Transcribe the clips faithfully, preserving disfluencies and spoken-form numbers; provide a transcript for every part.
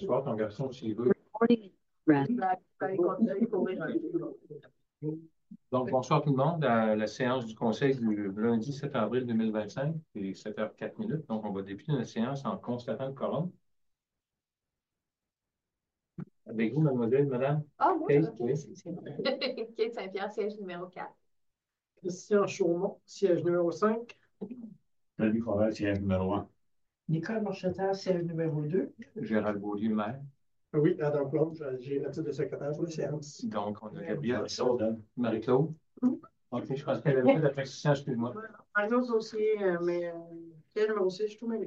bonsoir, ton garçon, s'il veut. Donc, bonsoir tout le monde à la séance du Conseil du lundi sept avril deux mille vingt-cinq, et sept heures quatre minutes. Donc, on va débuter notre séance en constatant le quorum. Avec vous, mademoiselle, madame? Ah, moi, Kate, ok. oui. Kate Saint-Pierre, siège numéro quatre. Christian Chaumont, siège numéro cinq. Denis Forêt, siège numéro un. Nicole Marcheterre, siège numéro deux. Gérald Beaulieu, maire. Oui, Adam Plonge, j'ai la titre de secrétaire pour la séance. Donc, on a Gabriel. Marie-Claude. Marie-Claude. OK, je pense qu'elle avait fait la précision, excuse-moi. Un autre dossier, euh, mais euh, siège numéro six, je suis tout mêlé.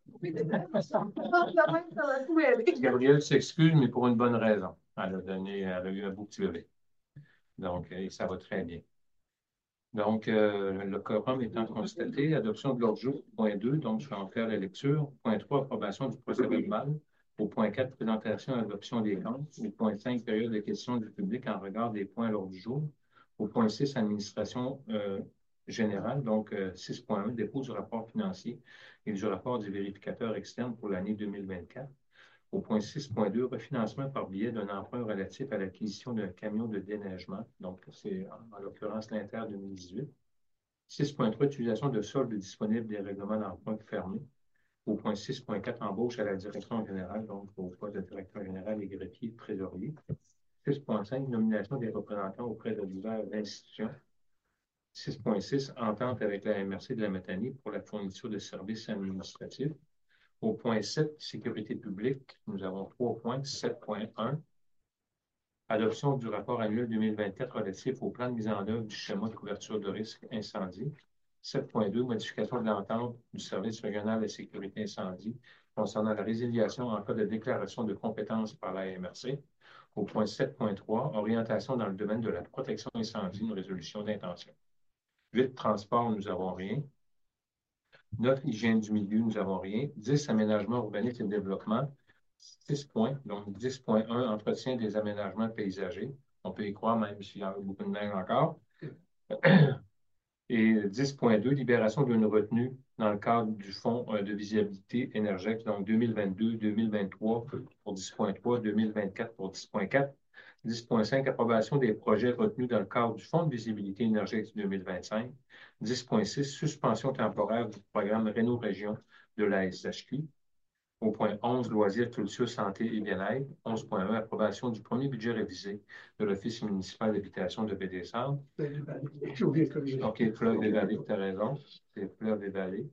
Gabriel s'excuse, mais pour une bonne raison. Elle a donné, elle a eu un beau petit bébé. Donc, et ça va très bien. Donc, euh, le quorum étant constaté, adoption de l'ordre du jour, point deux, donc je vais en faire la lecture. Point trois, approbation du procès-verbal. Au point quatre, présentation et adoption des comptes. Au point cinq, période de questions du public en regard des points à l'ordre du jour. Au point six, administration euh, générale. Donc, euh, six point un, dépôt du rapport financier et du rapport du vérificateur externe pour l'année deux mille vingt-quatre. Au point six point deux, refinancement par biais d'un emprunt relatif à l'acquisition d'un camion de déneigement. Donc, c'est en, en l'occurrence l'Inter deux mille dix-huit. six point trois, utilisation de soldes disponibles des règlements d'emprunt fermés. Au point six point quatre, embauche à la direction générale, donc au poste de directeur général et greffier trésorier. six point cinq, nomination des représentants auprès de diverses institutions. six point six, entente avec la M R C de la Matanie pour la fourniture de services administratifs. Au point sept, sécurité publique, nous avons trois points. sept point un, adoption du rapport annuel deux mille vingt-quatre relatif au plan de mise en œuvre du schéma de couverture de risque incendie. sept point deux, modification de l'entente du service régional de sécurité incendie concernant la résiliation en cas de déclaration de compétence par la M R C. Au point sept point trois, orientation dans le domaine de la protection incendie, une résolution d'intention. huit, transport, nous n'avons rien. neuf, hygiène du milieu, nous n'avons rien. dix, aménagement urbanisme et développement. six points. Donc, dix point un, entretien des aménagements paysagers. On peut y croire même s'il y a beaucoup de neige encore. Et dix point deux, libération d'une retenue dans le cadre du Fonds de visibilité énergétique, donc deux mille vingt-deux deux mille vingt-trois pour dix point trois, deux mille vingt-quatre pour dix point quatre. dix point cinq, approbation des projets retenus dans le cadre du Fonds de visibilité énergétique deux mille vingt-cinq. dix point six, suspension temporaire du programme Réno-Région de la S H Q. Au point onze, loisirs, culture, santé et bien-être. onze point un, approbation du premier budget révisé de l'Office municipal d'habitation de Baie-des-Sables. OK, fleuve des vallées, tu as raison. C'est fleuve des vallées.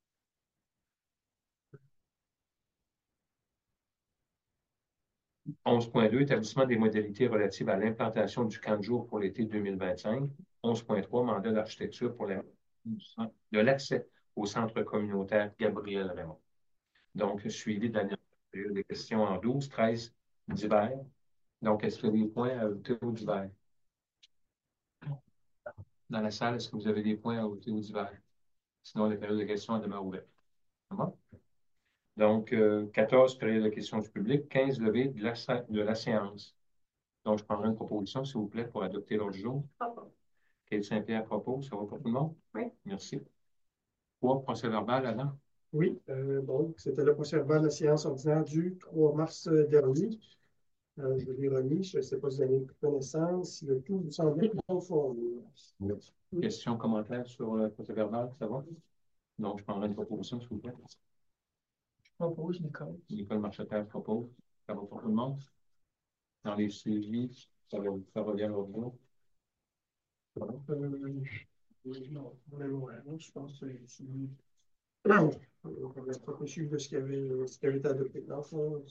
onze point deux, établissement des modalités relatives à l'implantation du camp de jour pour l'été deux mille vingt-cinq. onze point trois, mandat d'architecture pour la, de l'accès au centre communautaire Gabriel Raymond. Donc, suivi de la période des questions en douze, treize, divers. Donc, est-ce qu'il y a des points à ajouter au divers? Dans la salle, est-ce que vous avez des points à ajouter au divers? Sinon, la période de questions demeure ouverte. Bon? Donc, euh, quatorze, période de questions du public. quinze, levée de la, de la séance. Donc, je prendrai une proposition, s'il vous plaît, pour adopter l'ordre du jour. Kate Saint-Pierre propose. Ça va pour tout le monde? Oui. Merci. Trois, procès-verbal, Alain? Oui, euh, bon, c'était le procès-verbal de la séance ordinaire du trois mars dernier. Euh, je l'ai remis, je ne sais pas si vous avez connaissance. Le tout vous semble conforme. Questions, commentaires sur le procès-verbal, ça va? Donc, je prendrai une proposition, s'il vous plaît. Je propose, Nicole. Nicole Marcheterre propose. Ça va pour tout le monde? Dans les suivis, ça, va, ça revient au jour. Euh, non, non, je pense que c'est non, on va pas que suivre de ce qui avait, ce qui avait été adopté dans le fond.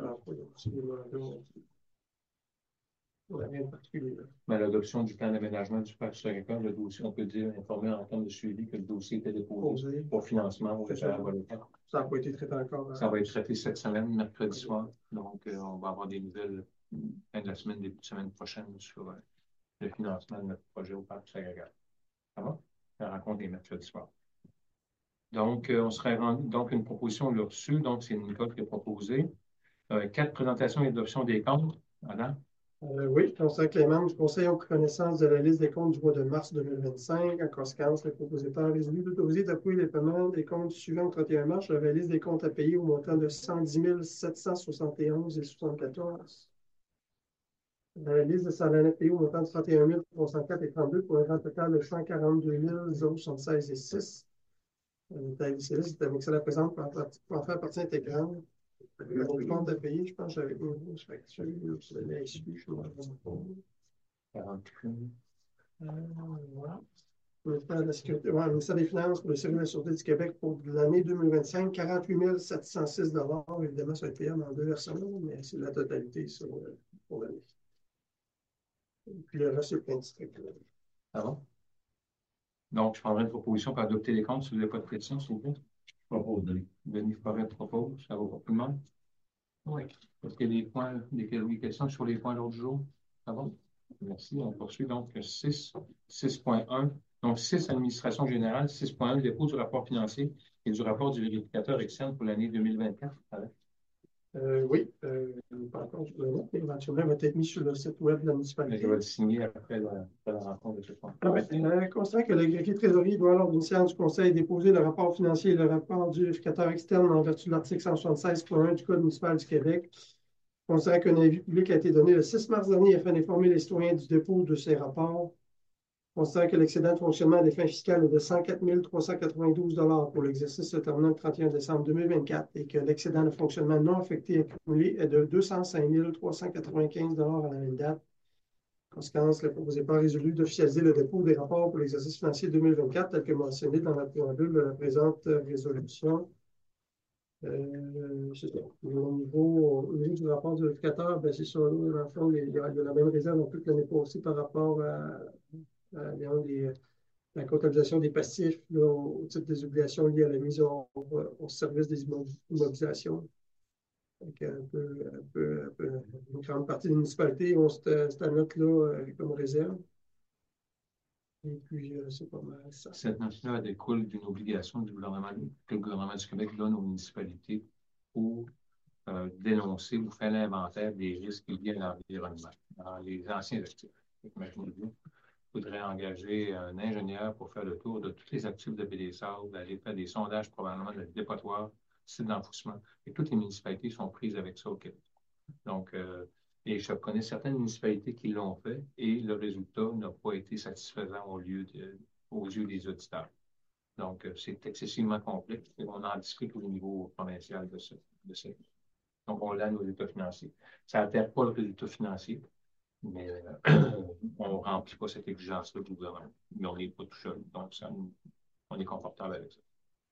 Rien de particulier. Mais l'adoption du plan d'aménagement du parc agricole, le dossier, on peut dire, informer en termes de suivi que le dossier était déposé Posé. pour financement au référendum volontaire. Ça n'a pas été traité encore. Hein? Ça va être traité cette semaine, mercredi soir. Donc, euh, on va avoir des nouvelles fin de la semaine, début de semaine prochaine sur euh, le financement de notre projet au parc agricole. Ça va? La rencontre est mercredi soir. Donc, euh, on serait rendu, donc une proposition l'a reçue, donc c'est Nicole qui a proposé. Euh, quatre, présentation et adoption des comptes. Adam? Euh, oui, considérant que les membres du Conseil ont pris connaissance de la liste des comptes du mois de mars deux mille vingt-cinq. En conséquence, le propositeur résolu d'autoriser d'appuyer les paiements des comptes suivants au trente et un mars sur la liste des comptes à payer au montant de cent dix mille sept cent soixante et onze virgule soixante-quatorze. La liste de salaires payés au montant de trente et un mille trois cent quatre virgule trente-deux pour un grand total de cent quarante-deux mille soixante-seize virgule six. Le détail de ces listes est avec cela présente pour en partie- pour en faire partie intégrante. Le compte à payer, je pense que j'avais une grosse facture, je l'ai exclu, je me rappelle pas. quarante. Euh, voilà. Le ministère de la Sécurité, ouais, le ministère des Finances pour le service de la Sûreté du Québec pour l'année deux mille vingt-cinq, quarante-huit mille sept cent six dollars. Évidemment, ça va être payable en deux versements, mais c'est la totalité sur, euh, pour l'année. Et puis le reste, c'est plein de districts. Ça va? Donc, je prendrai une proposition pour adopter les comptes si vous n'avez pas de questions, s'il vous plaît. Propose, Denis. Denis Forêt propose. Ça va pour tout le monde? Oui. Est-ce qu'il y a des points, des des questions sur les points de l'ordre du jour? Ça va? Merci. On poursuit donc six, six point un. Donc, six, administration générale. six point un, le dépôt du rapport financier et du rapport du vérificateur externe pour l'année deux mille vingt-quatre. Euh, oui, euh, pas encore, je le note, mais éventuellement, il va être mis sur le site web de la Je municipalité. vais le signer après la, après la rencontre de ce point. Ah ouais. Euh, constant que le greffier trésorier doit, lors d'une séance du Conseil, déposer le rapport financier et le rapport du vérificateur externe en vertu de l'article cent soixante-seize point un du Code municipal du Québec. Considérant qu'un avis public a été donné le six mars dernier afin d'informer les citoyens du dépôt de ces rapports. Considérant que l'excédent de fonctionnement à des fins fiscales est de cent quatre mille trois cent quatre-vingt-douze dollars pour l'exercice se terminant le trente et un décembre deux mille vingt-quatre et que l'excédent de fonctionnement non affecté accumulé est de deux cent cinq mille trois cent quatre-vingt-quinze dollars à la même date. Conséquence, le propositeur a résolu d'officialiser le dépôt des rapports pour l'exercice financier deux mille vingt-quatre tel que mentionné dans la préambule de la présente résolution. Euh, c'est ça. Au niveau, au niveau du rapport du vérificateur, ben, c'est ça, là, dans le fond, il y a de la même réserve en toute l'année passée par rapport à, à les, la comptabilisation des passifs là, au titre des obligations liées à la mise au, au service des immobilisations. Donc, un peu, un peu, un peu, une grande partie des municipalités ont cette, cette note-là euh, comme réserve. Et puis, euh, c'est pas mal ça. Cette note-là découle d'une obligation du gouvernement, que le gouvernement du Québec donne aux municipalités pour euh, dénoncer ou faire l'inventaire des risques liés à l'environnement dans les anciens actifs. Imaginez-vous, il faudrait engager un ingénieur pour faire le tour de tous les actifs de Baie des Sables, aller faire des sondages probablement de dépotoirs, sites d'enfouissement. Et toutes les municipalités sont prises avec ça au Québec. Donc, euh, et je connais certaines municipalités qui l'ont fait et le résultat n'a pas été satisfaisant au lieu de, aux yeux des auditeurs. Donc, euh, c'est excessivement complexe et on en discute au niveau provincial de ce. De ce. Donc, on l'a nos résultats financiers. Ça n'altère pas le résultat financier, mais euh, on ne remplit pas cette exigence-là du gouvernement. Mais on n'est pas tout seul, donc ça, on est confortable avec ça.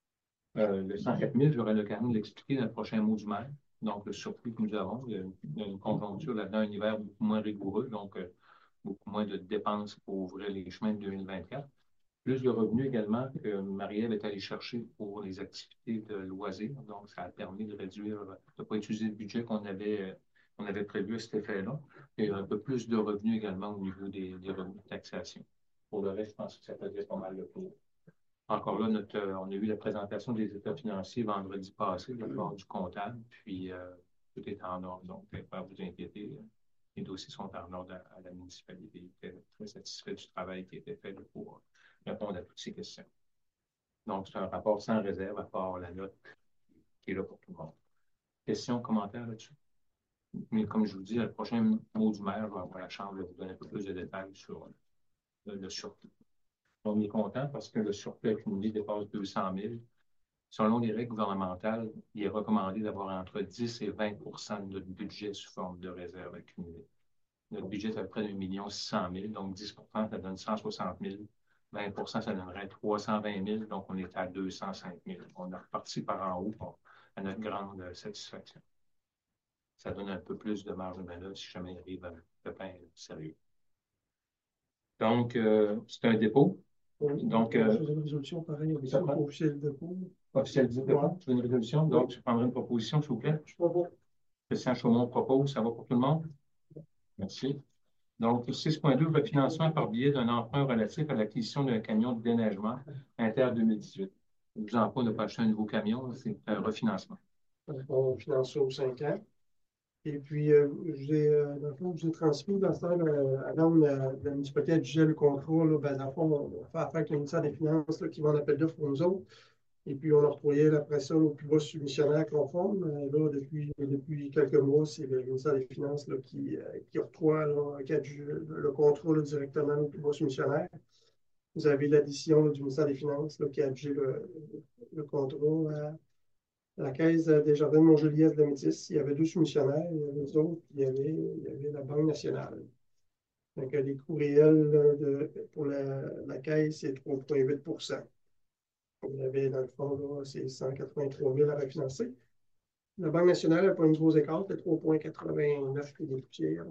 Euh, le cent quatre mille, j'aurai l'occasion de l'expliquer dans le prochain mot du maire. Donc, le surplus que nous avons, il y a une, il y a une conjoncture là-dedans, un hiver beaucoup moins rigoureux, donc euh, beaucoup moins de dépenses pour ouvrir les chemins de deux mille vingt-quatre. Plus de revenus également que Marie-Ève est allée chercher pour les activités de loisirs. Donc, ça a permis de réduire, de ne pas utiliser le budget qu'on avait, on avait prévu à cet effet-là. Il y a eu un peu plus de revenus également au niveau des, des revenus de taxation. Pour le reste, je pense que ça faisait pas mal le tour. Encore là, notre, euh, on a eu la présentation des états financiers vendredi passé de la part du comptable, puis euh, tout est en ordre. Donc, pas à vous inquiéter. Les dossiers sont en ordre à, à la municipalité. J'étais très satisfait du travail qui a été fait pour répondre à toutes ces questions. Donc, c'est un rapport sans réserve à part la note qui est là pour tout le monde. Questions, commentaires là-dessus? Mais comme je vous dis, le prochain mot du maire, je vais avoir la chance de vous donner un peu plus de détails sur le, le surplus. On est content parce que le surplus accumulé dépasse deux cent mille. Selon les règles gouvernementales, il est recommandé d'avoir entre dix et vingt pour cent de notre budget sous forme de réserve accumulée. Notre budget est à peu près d'un million six cent mille, donc dix pour cent, ça donne cent soixante mille. vingt pour cent, ça donnerait trois cent vingt mille, donc on est à deux cent cinq mille. On est reparti par en haut bon, à notre grande satisfaction. Ça donne un peu plus de marge de manœuvre si jamais il arrive un pépin sérieux. Donc, euh, c'est un dépôt. Donc, euh, une résolution pareille avec ça pour officier le dépôt. Officialiser le dépôt, tu veux une résolution? Donc, je prendrai une proposition, s'il vous plaît. Je ne sais pas. Christian Chaumont propose, ça va pour tout le monde? Merci. Donc, six point deux, refinancement par biais d'un emprunt relatif à l'acquisition d'un camion de déneigement Inter deux mille dix-huit. Ne vous en pas, on n'a pas acheté un nouveau camion, c'est un refinancement. On finance ça aux cinq ans. Et puis, euh, j'ai, euh, dans le fond, j'ai transmis dans ce temps, euh, avant la, la municipalité adjugeait le contrat, là, ben, dans le fond, on fait affaire avec le ministère des Finances là, qui vend l'appel d'offres pour nous autres. Et puis, on a retrouvé après ça au plus bas soumissionnaire conforme. Euh, là, depuis, depuis quelques mois, c'est le ministère des Finances là, qui, euh, qui octroie, là, qui adjuge le contrat là, directement au plus bas soumissionnaire. Vous avez la décision là, du ministère des Finances là, qui a adjugé le, le contrat à la Caisse des Jardins de Montjoliette de la Métis. Il y avait deux soumissionnaires, il y avait les autres, il y avait, il y avait la Banque nationale. Donc, les coûts réels de, pour la, la Caisse, c'est trois virgule huit pour cent. Vous avez, dans le fond, là, c'est cent quatre-vingt-trois mille à refinancer. La Banque nationale n'a pas une grosse écart, c'est trois virgule quatre-vingt-neuf et des poussières.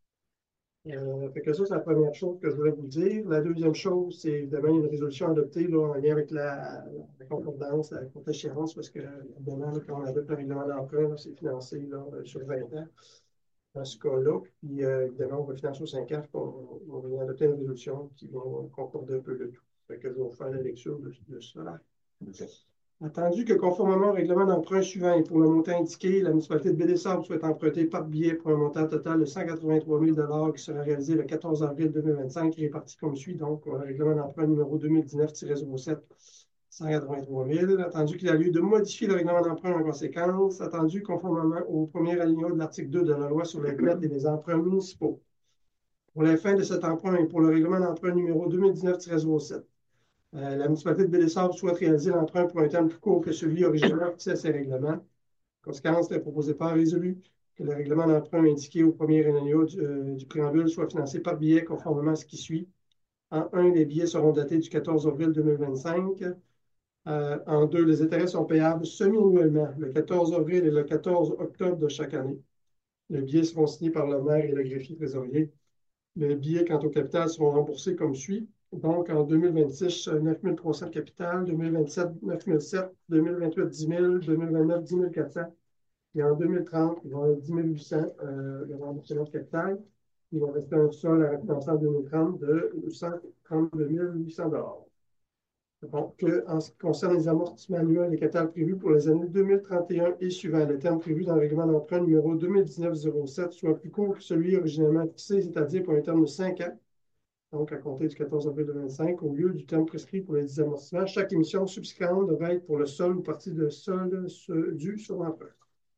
Euh, fait que ça, c'est la première chose que je voulais vous dire. La deuxième chose, c'est évidemment une résolution adoptée là, en lien avec la, la concordance, la contre-échéance, parce que évidemment, là, quand on adopte un règlement d'emprunt, c'est financé là, sur vingt ans dans ce cas-là. Puis euh, évidemment, on va financer aux cinq ans, on, on va adopter une résolution qui va concorder un peu le tout. Fait que je vais vous faire la lecture de, de ça. OK. Attendu que conformément au règlement d'emprunt suivant et pour le montant indiqué, la municipalité de Baie-des-Sables souhaite emprunter par billet pour un montant total de cent quatre-vingt-trois mille dollars qui sera réalisé le quatorze avril deux mille vingt-cinq, réparti comme suit. Donc, le règlement d'emprunt numéro deux mille dix-neuf tiret zéro sept, cent quatre-vingt-trois mille. Attendu qu'il a lieu de modifier le règlement d'emprunt en conséquence. Attendu conformément au premier alinéa de l'article deux de la loi sur les dettes et les emprunts municipaux. Pour les fins de cet emprunt et pour le règlement d'emprunt numéro deux mille dix-neuf tiret zéro sept. Euh, la municipalité de Baie-des-Sables souhaite réaliser l'emprunt pour un terme plus court que celui originalement fixé à ces règlements. Conséquence, il est proposé par résolu que le règlement d'emprunt indiqué au premier alinéa du, euh, du préambule soit financé par billet conformément à ce qui suit. En un, les billets seront datés du quatorze avril deux mille vingt-cinq. Euh, en deux, les intérêts sont payables semi-annuellement, le quatorze avril et le quatorze octobre de chaque année. Les billets seront signés par le maire et le greffier trésorier. Les billets, quant au capital, seront remboursés comme suit. Donc, en deux mille vingt-six, neuf mille trois cents de capital, deux mille vingt-sept, neuf mille sept, deux mille vingt-huit, dix mille, deux mille vingt-neuf, dix mille quatre cents. Et en deux mille trente, il va y avoir dix mille huit cents euh, de remboursement de capital. Il va rester un sol à refinancer en deux mille trente de cent trente-deux mille huit cents dollars. Donc, en ce qui concerne les amortissements annuels et capital prévus pour les années deux mille trente et un et suivants, le terme prévu dans le règlement d'emprunt numéro deux mille dix-neuf zéro sept soit plus court que celui originellement fixé, c'est-à-dire pour un terme de cinq ans. Donc, à compter du quatorze avril deux mille vingt-cinq, au lieu du terme prescrit pour les dix amortissements, chaque émission subséquente devrait être pour le sol ou partie de sol dû sur l'emprunt.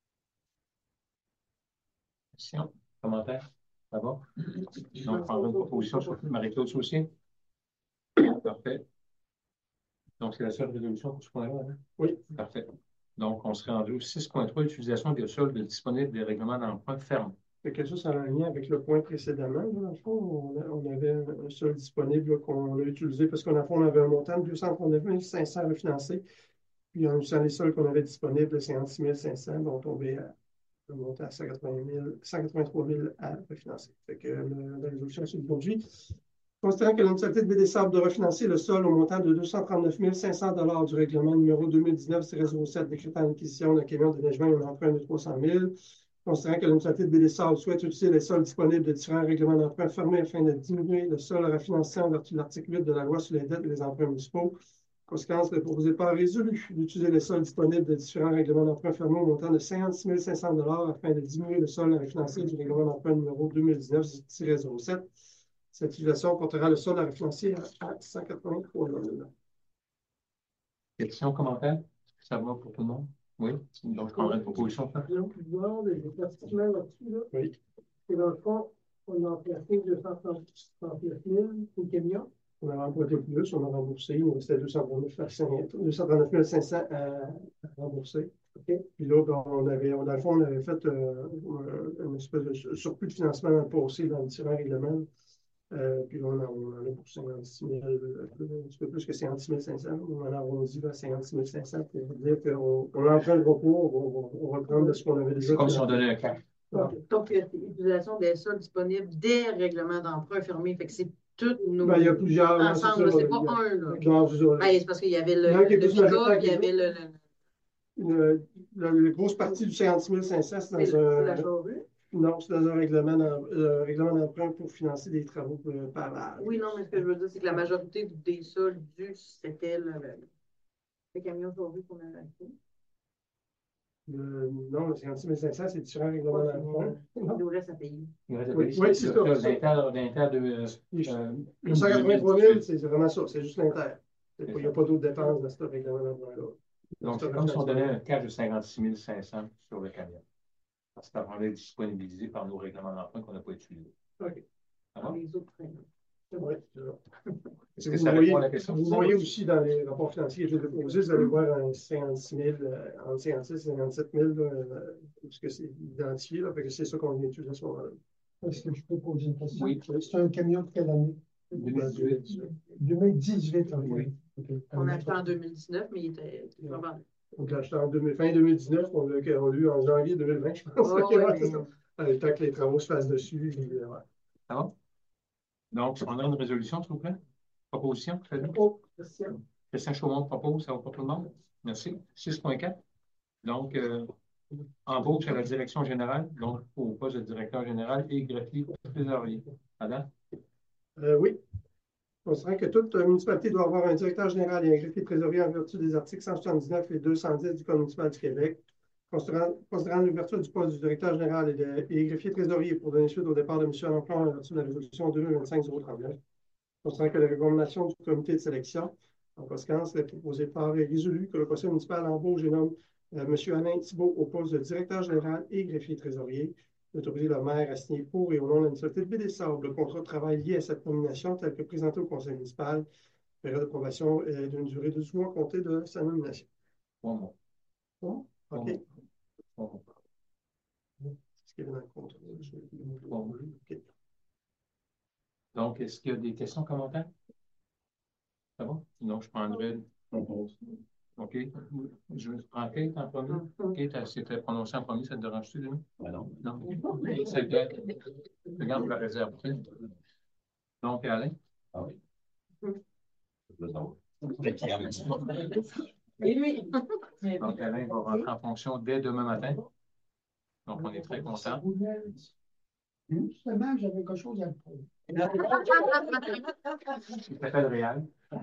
Question? Commentaire? Ça va? Donc, prendre une proposition sur Marie-Claude aussi? Parfait. Donc, c'est la seule résolution pour ce point-là, hein? Oui. Parfait. Donc, on serait rendu au six point trois, utilisation des soldes disponibles des règlements d'emprunt ferme. Fait que ça, ça a un lien avec le point précédemment. Dans le fond, on, a, on avait un solde disponible qu'on a utilisé parce qu'en fond, on avait un montant de deux cent trente-neuf mille cinq cents refinancés. Puis, en utilisant les soldes qu'on avait disponibles, cinquante-six mille cinq cents, donc on tombait à un montant à cent quatre-vingt-trois mille à refinancer. Fait que le, la résolution c'est d'aujourd'hui. Considérant que la municipalité de Baie-des-Sables de refinancer le sol au montant de deux cent trente-neuf mille cinq cents dollars du règlement numéro deux mille dix-neuf zéro sept décrétant l'acquisition d'un camion de neigement et un emprunt de trois cent mille. Considérant que la municipalité de Baie-des-Sables souhaite utiliser les sols disponibles de différents règlements d'emprunt fermés afin de diminuer le sol à refinancer en vertu de l'article huit de la loi sur les dettes et les emprunts municipaux. Conséquence, le proposé par résolu d'utiliser les sols disponibles de différents règlements d'emprunt fermés au montant de cinquante-six mille cinq cents dollars afin de diminuer le sol à refinancer du règlement d'emprunt numéro deux mille dix-neuf zéro sept. Cette utilisation portera le sol à refinancer à cent quatre-vingt-trois mille. Questions, commentaires? Ça va pour tout le monde? Oui. Donc, je prendrai une proposition. Donc, voir les éclaircissements là-dessus, là. Oui. Et dans le fond, on a placé deux cent trente-neuf mille pour le camion. On a emprunté plus, on a remboursé. Il nous restait deux cent trente-neuf mille cinq cents à rembourser. Okay. Puis là, ben, on avait, dans le fond, on avait fait euh, une espèce de surplus de financement dans le passé dans différents règlements. Euh, puis là, on, a, on en a pour cinquante-six mille, un petit peu plus que cinquante-six mille cinq cents. On en a arrondi vers cinquante-six mille cinq cents pour dire qu'on on emprunte le recours, on, on, on va prendre de ce qu'on avait déjà. C'est comme si on donnait un cap. Donc, donc l'utilisation des sols disponibles des règlements d'emprunt fermés. Fait que c'est toutes nos. Ben, il y a plusieurs. Ensemble, c'est pas un. Là. Non, ben, c'est parce qu'il y avait le, le, le pick-up, il y avait le. le... La grosse partie du cinquante-six mille cinq cents, c'est dans un. La charrue? Non, c'est dans un règlement d'emprunt pour financer des travaux euh, par l'âge. Oui, non, mais ce que je veux dire, c'est que la majorité des sols dus, c'était le, le, le camion charrue qu'on avait acheté. Le- non, le cinquante-six mille cinq cents, c'est différent règlement d'emprunt. Il Non. nous reste à payer. Il reste à Oui, payer oui, c'est ça. l'inter, l'inter de, euh, euh, Le cent quatre-vingt-trois mille, c'est vraiment ça, c'est juste l'inter. Il C'est n'y ça. a pas d'autres dépenses dans ce règlement d'emprunt-là. Donc, c'est comme si on donnait un cash de cinquante-six mille cinq cents sur le camion. Parce que ça va être disponibilisé par nos règlements d'emprunt qu'on n'a pas utilisés. OK. Ça Dans va? les autres frais. Oui, c'est ça. Est-ce Et que vous ça voyez, répond à la question? vous voyez aussi dans les rapports financiers que j'ai déposés, vous allez voir un cinquante-six mille, euh, entre cinquante-six et cinquante-sept mille, là, euh, parce que c'est identifié, là, fait que c'est ça qu'on vient utiliser à ce moment-là. Est-ce que je peux poser une question? Oui. C'est un camion de quelle année? deux mille dix-huit. deux mille dix-huit, ok. Oui. Ok. On l'a acheté en deux mille dix-neuf, mais il était il était pas vendu. Donc, là, j'étais en deux mille fin deux mille dix-neuf, on l'a on l'a eu en janvier deux mille vingt, je pense. Oh, Ok, ouais, ouais, mais- c'est ça. Euh, Le temps que les travaux se fassent dessus. et, euh, ouais. Ça va? Donc, on a une résolution, s'il vous plaît? Proposition? Faites-le. Oh, question. Christian Chaumont propose, ça va pour tout le monde? Merci. six point quatre. Donc, euh, embauche à la direction générale, donc au poste de directeur général et greffier trésorier. Adam? Euh, oui. Considérant que toute euh, municipalité doit avoir un directeur général et un greffier trésorier en vertu des articles cent soixante-dix-neuf et deux cent dix du Code municipal du Québec, considérant, considérant l'ouverture du poste du directeur général et, de, et greffier trésorier pour donner suite au départ de M. Alenflon en vertu de la résolution deux mille vingt-cinq zéro trente-neuf, considérant que la recommandation du comité de sélection, en conséquence, est proposée par et résolu que le conseil municipal embauche et nomme euh, M. Alain Thibault au poste de directeur général et greffier trésorier, d'autoriser le maire à signer pour et au nom de la municipalité de Baie-des-Sables le contrat de travail lié à cette nomination tel que présenté au conseil municipal. La période de probation est d'une durée de douze mois comptée de sa nomination. Trois mois. Bon, Trois OK. mois. Trois mois. Ce qui est dans le contrat. Je vais le Trois mois. OK. Donc, est-ce qu'il y a des questions, commentaires? Ça va? Sinon, je prendrai. OK. Je prends Kate en premier. Kate, elle s'était prononcée en premier, ça te dérange-tu, Denis? Ben non. Non. C'est bien. Regarde la réserve. Donc, Alain? Ah oui. Je veux savoir. Et lui? Donc, Alain va rentrer en fonction dès demain matin. Donc, on est très contents. Justement, j'avais quelque chose à te prouver. Il s'appelle Réal.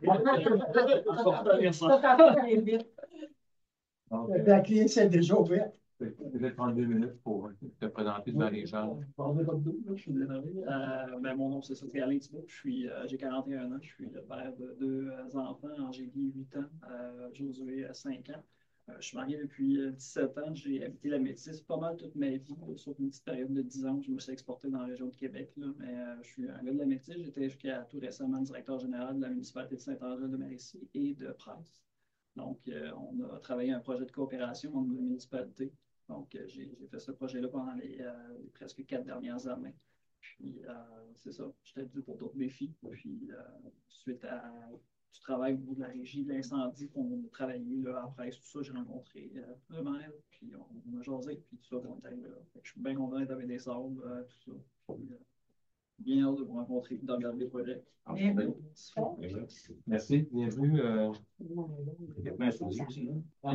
Donc, La cliente s'est déjà ouverte. je vais prendre deux minutes pour te présenter devant les gens. Je suis désolé. Euh, ben, mon nom, c'est ça, c'est Alain Thibault. Je suis, euh, j'ai quarante et un ans. Je suis le père de deux euh, enfants, Angélie, huit ans, euh, Josué, cinq ans. Euh, je suis marié depuis euh, dix-sept ans. J'ai habité la Métis pas mal toute ma vie, là, sauf une petite période de dix ans où je me suis exporté dans la région de Québec. Là, mais euh, je suis un gars de la Métis. J'étais jusqu'à tout récemment directeur général de la municipalité de Saint-Angèle-de-Mauricie et de Price. Donc, euh, on a travaillé un projet de coopération entre deux municipalités. Donc, euh, j'ai j'ai fait ce projet-là pendant les, euh, les presque quatre dernières années. Puis, euh, c'est ça, j'étais dû pour d'autres défis. Puis, euh, suite à du travail au niveau de la régie de l'incendie qu'on a travaillé là, après tout ça, j'ai rencontré euh, le maire, puis on, on a jasé, puis tout ça, on est arrivé là. Fait que je suis bien content d'être avec des sables, euh, tout ça. Puis, euh, bien hâte de vous rencontrer et de regarder le projet. Merci, bienvenue. Euh... Merci aussi.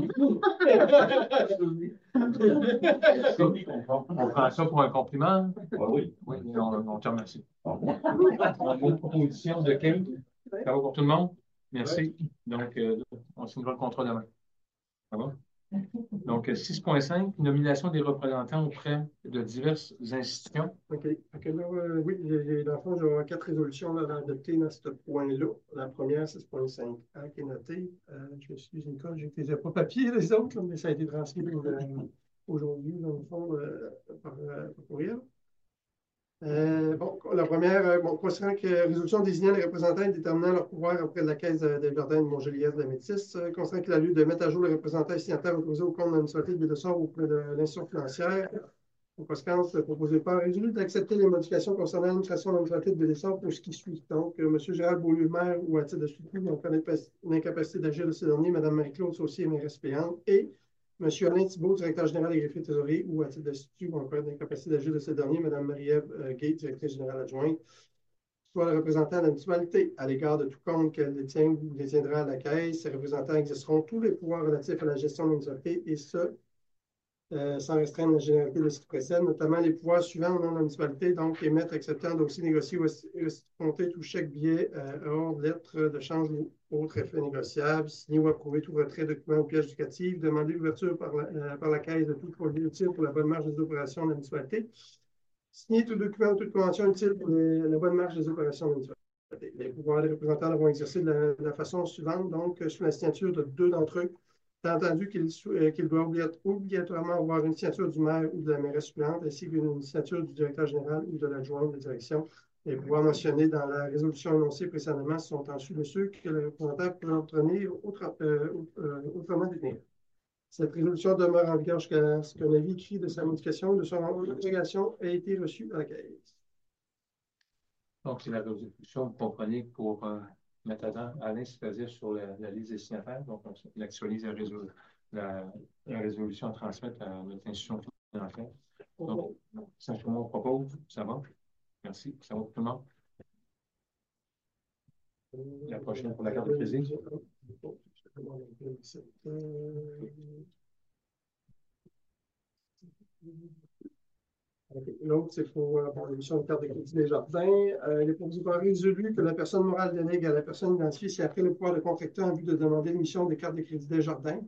On prend ça pour un compliment. Oui. Oui, on, on te remercie. Ah, On a une proposition de Kate. Ça va pour tout le monde? Merci. Donc, euh, on signera le contrat demain. Ça va? Donc, six point cinq, nomination des représentants auprès de diverses institutions. OK. Fait que là, euh, oui, j'ai- j'ai- dans le fond, j'ai quatre résolutions là, à adopter dans ce point-là. La première, six point cinq A qui est notée. Euh, je me suis dit, Nicole, je n'utilisais pas papier, les autres, là, mais ça a été transmis euh, aujourd'hui, dans le fond, euh, par, euh, par courriel. Euh, bon, la première, euh, bon, considérant que résolution désignant les représentants et déterminant leur pouvoir auprès de la Caisse de, de Jardin de Montgéliès de la Métis, euh, considérant qu'il a lieu de mettre à jour les représentants et signataires autorisés au compte de la municipalité de Baie-de-Sables auprès de l'institution financière. En conséquence, proposé par résolu d'accepter les modifications concernant l'administration de la municipalité de Baie-des-Sables pour ce qui suit. Donc, euh, M. Gérald Beaulieu, maire ou à titre de soutenu, en cas d'incapacité d'agir de ces derniers, Mme Marie-Claude Saucier, mairesse suppléante, et M. Alain Thibault, directeur général et greffier trésorier, ou à titre de soutenu ou en cas d'incapacité d'agir de ces derniers, Mme Marie-Ève euh, Gay, directrice générale adjointe, soit le représentant de la municipalité à l'égard de tout compte qu'elle détient ou détiendra à la Caisse. Ces représentants exerceront tous les pouvoirs relatifs à la gestion de la municipalité, et ce, euh, sans restreindre la généralité de ce qui précède, notamment les pouvoirs suivants au nom de la municipalité, donc émettre, accepter un dossier négocié ou escompter tout chèque, billet, euh, ordre, lettre de change ou autre effet négociable, signer ou approuver tout retrait, document ou pièce justificative, demander l'ouverture par, la, euh, par la Caisse de tout produit utile pour la bonne marche des opérations de la municipalité, signer tout document ou toute convention utile pour les, la bonne marche des opérations de la municipalité. Les pouvoirs des représentants vont exercer de la, de la façon suivante, donc sous la signature de deux d'entre eux. T'as entendu qu'il euh, qu'il doit obligatoirement avoir une signature du maire ou de la mairesse suppléante, ainsi qu'une signature du directeur général ou de l'adjoint de direction. Les pouvoirs mentionnés dans la résolution énoncée précédemment sont ensuite de ceux que le représentant peut obtenir autre, euh, euh, autrement détenir. Cette résolution demeure en vigueur jusqu'à ce qu'un avis écrit de sa modification ou de son abrogation ait été reçu à la Caisse. Donc, c'est la résolution, vous comprenez, pour euh, mettre à temps Alain, c'est-à-dire sur la, la liste des signataires. Donc, on actualise la, résol la, la résolution à transmettre à notre institution financière. Donc, simplement, on propose, ça va? Merci, ça va pour tout le monde? La prochaine pour la carte de crédit. L'autre, c'est pour, euh, pour l'émission de carte de crédit des jardins. Euh, il est provisoirement résolu que la personne morale délègue à la personne identifiée si après le pouvoir de contracteur en vue de demander l'émission des cartes de crédit des jardins,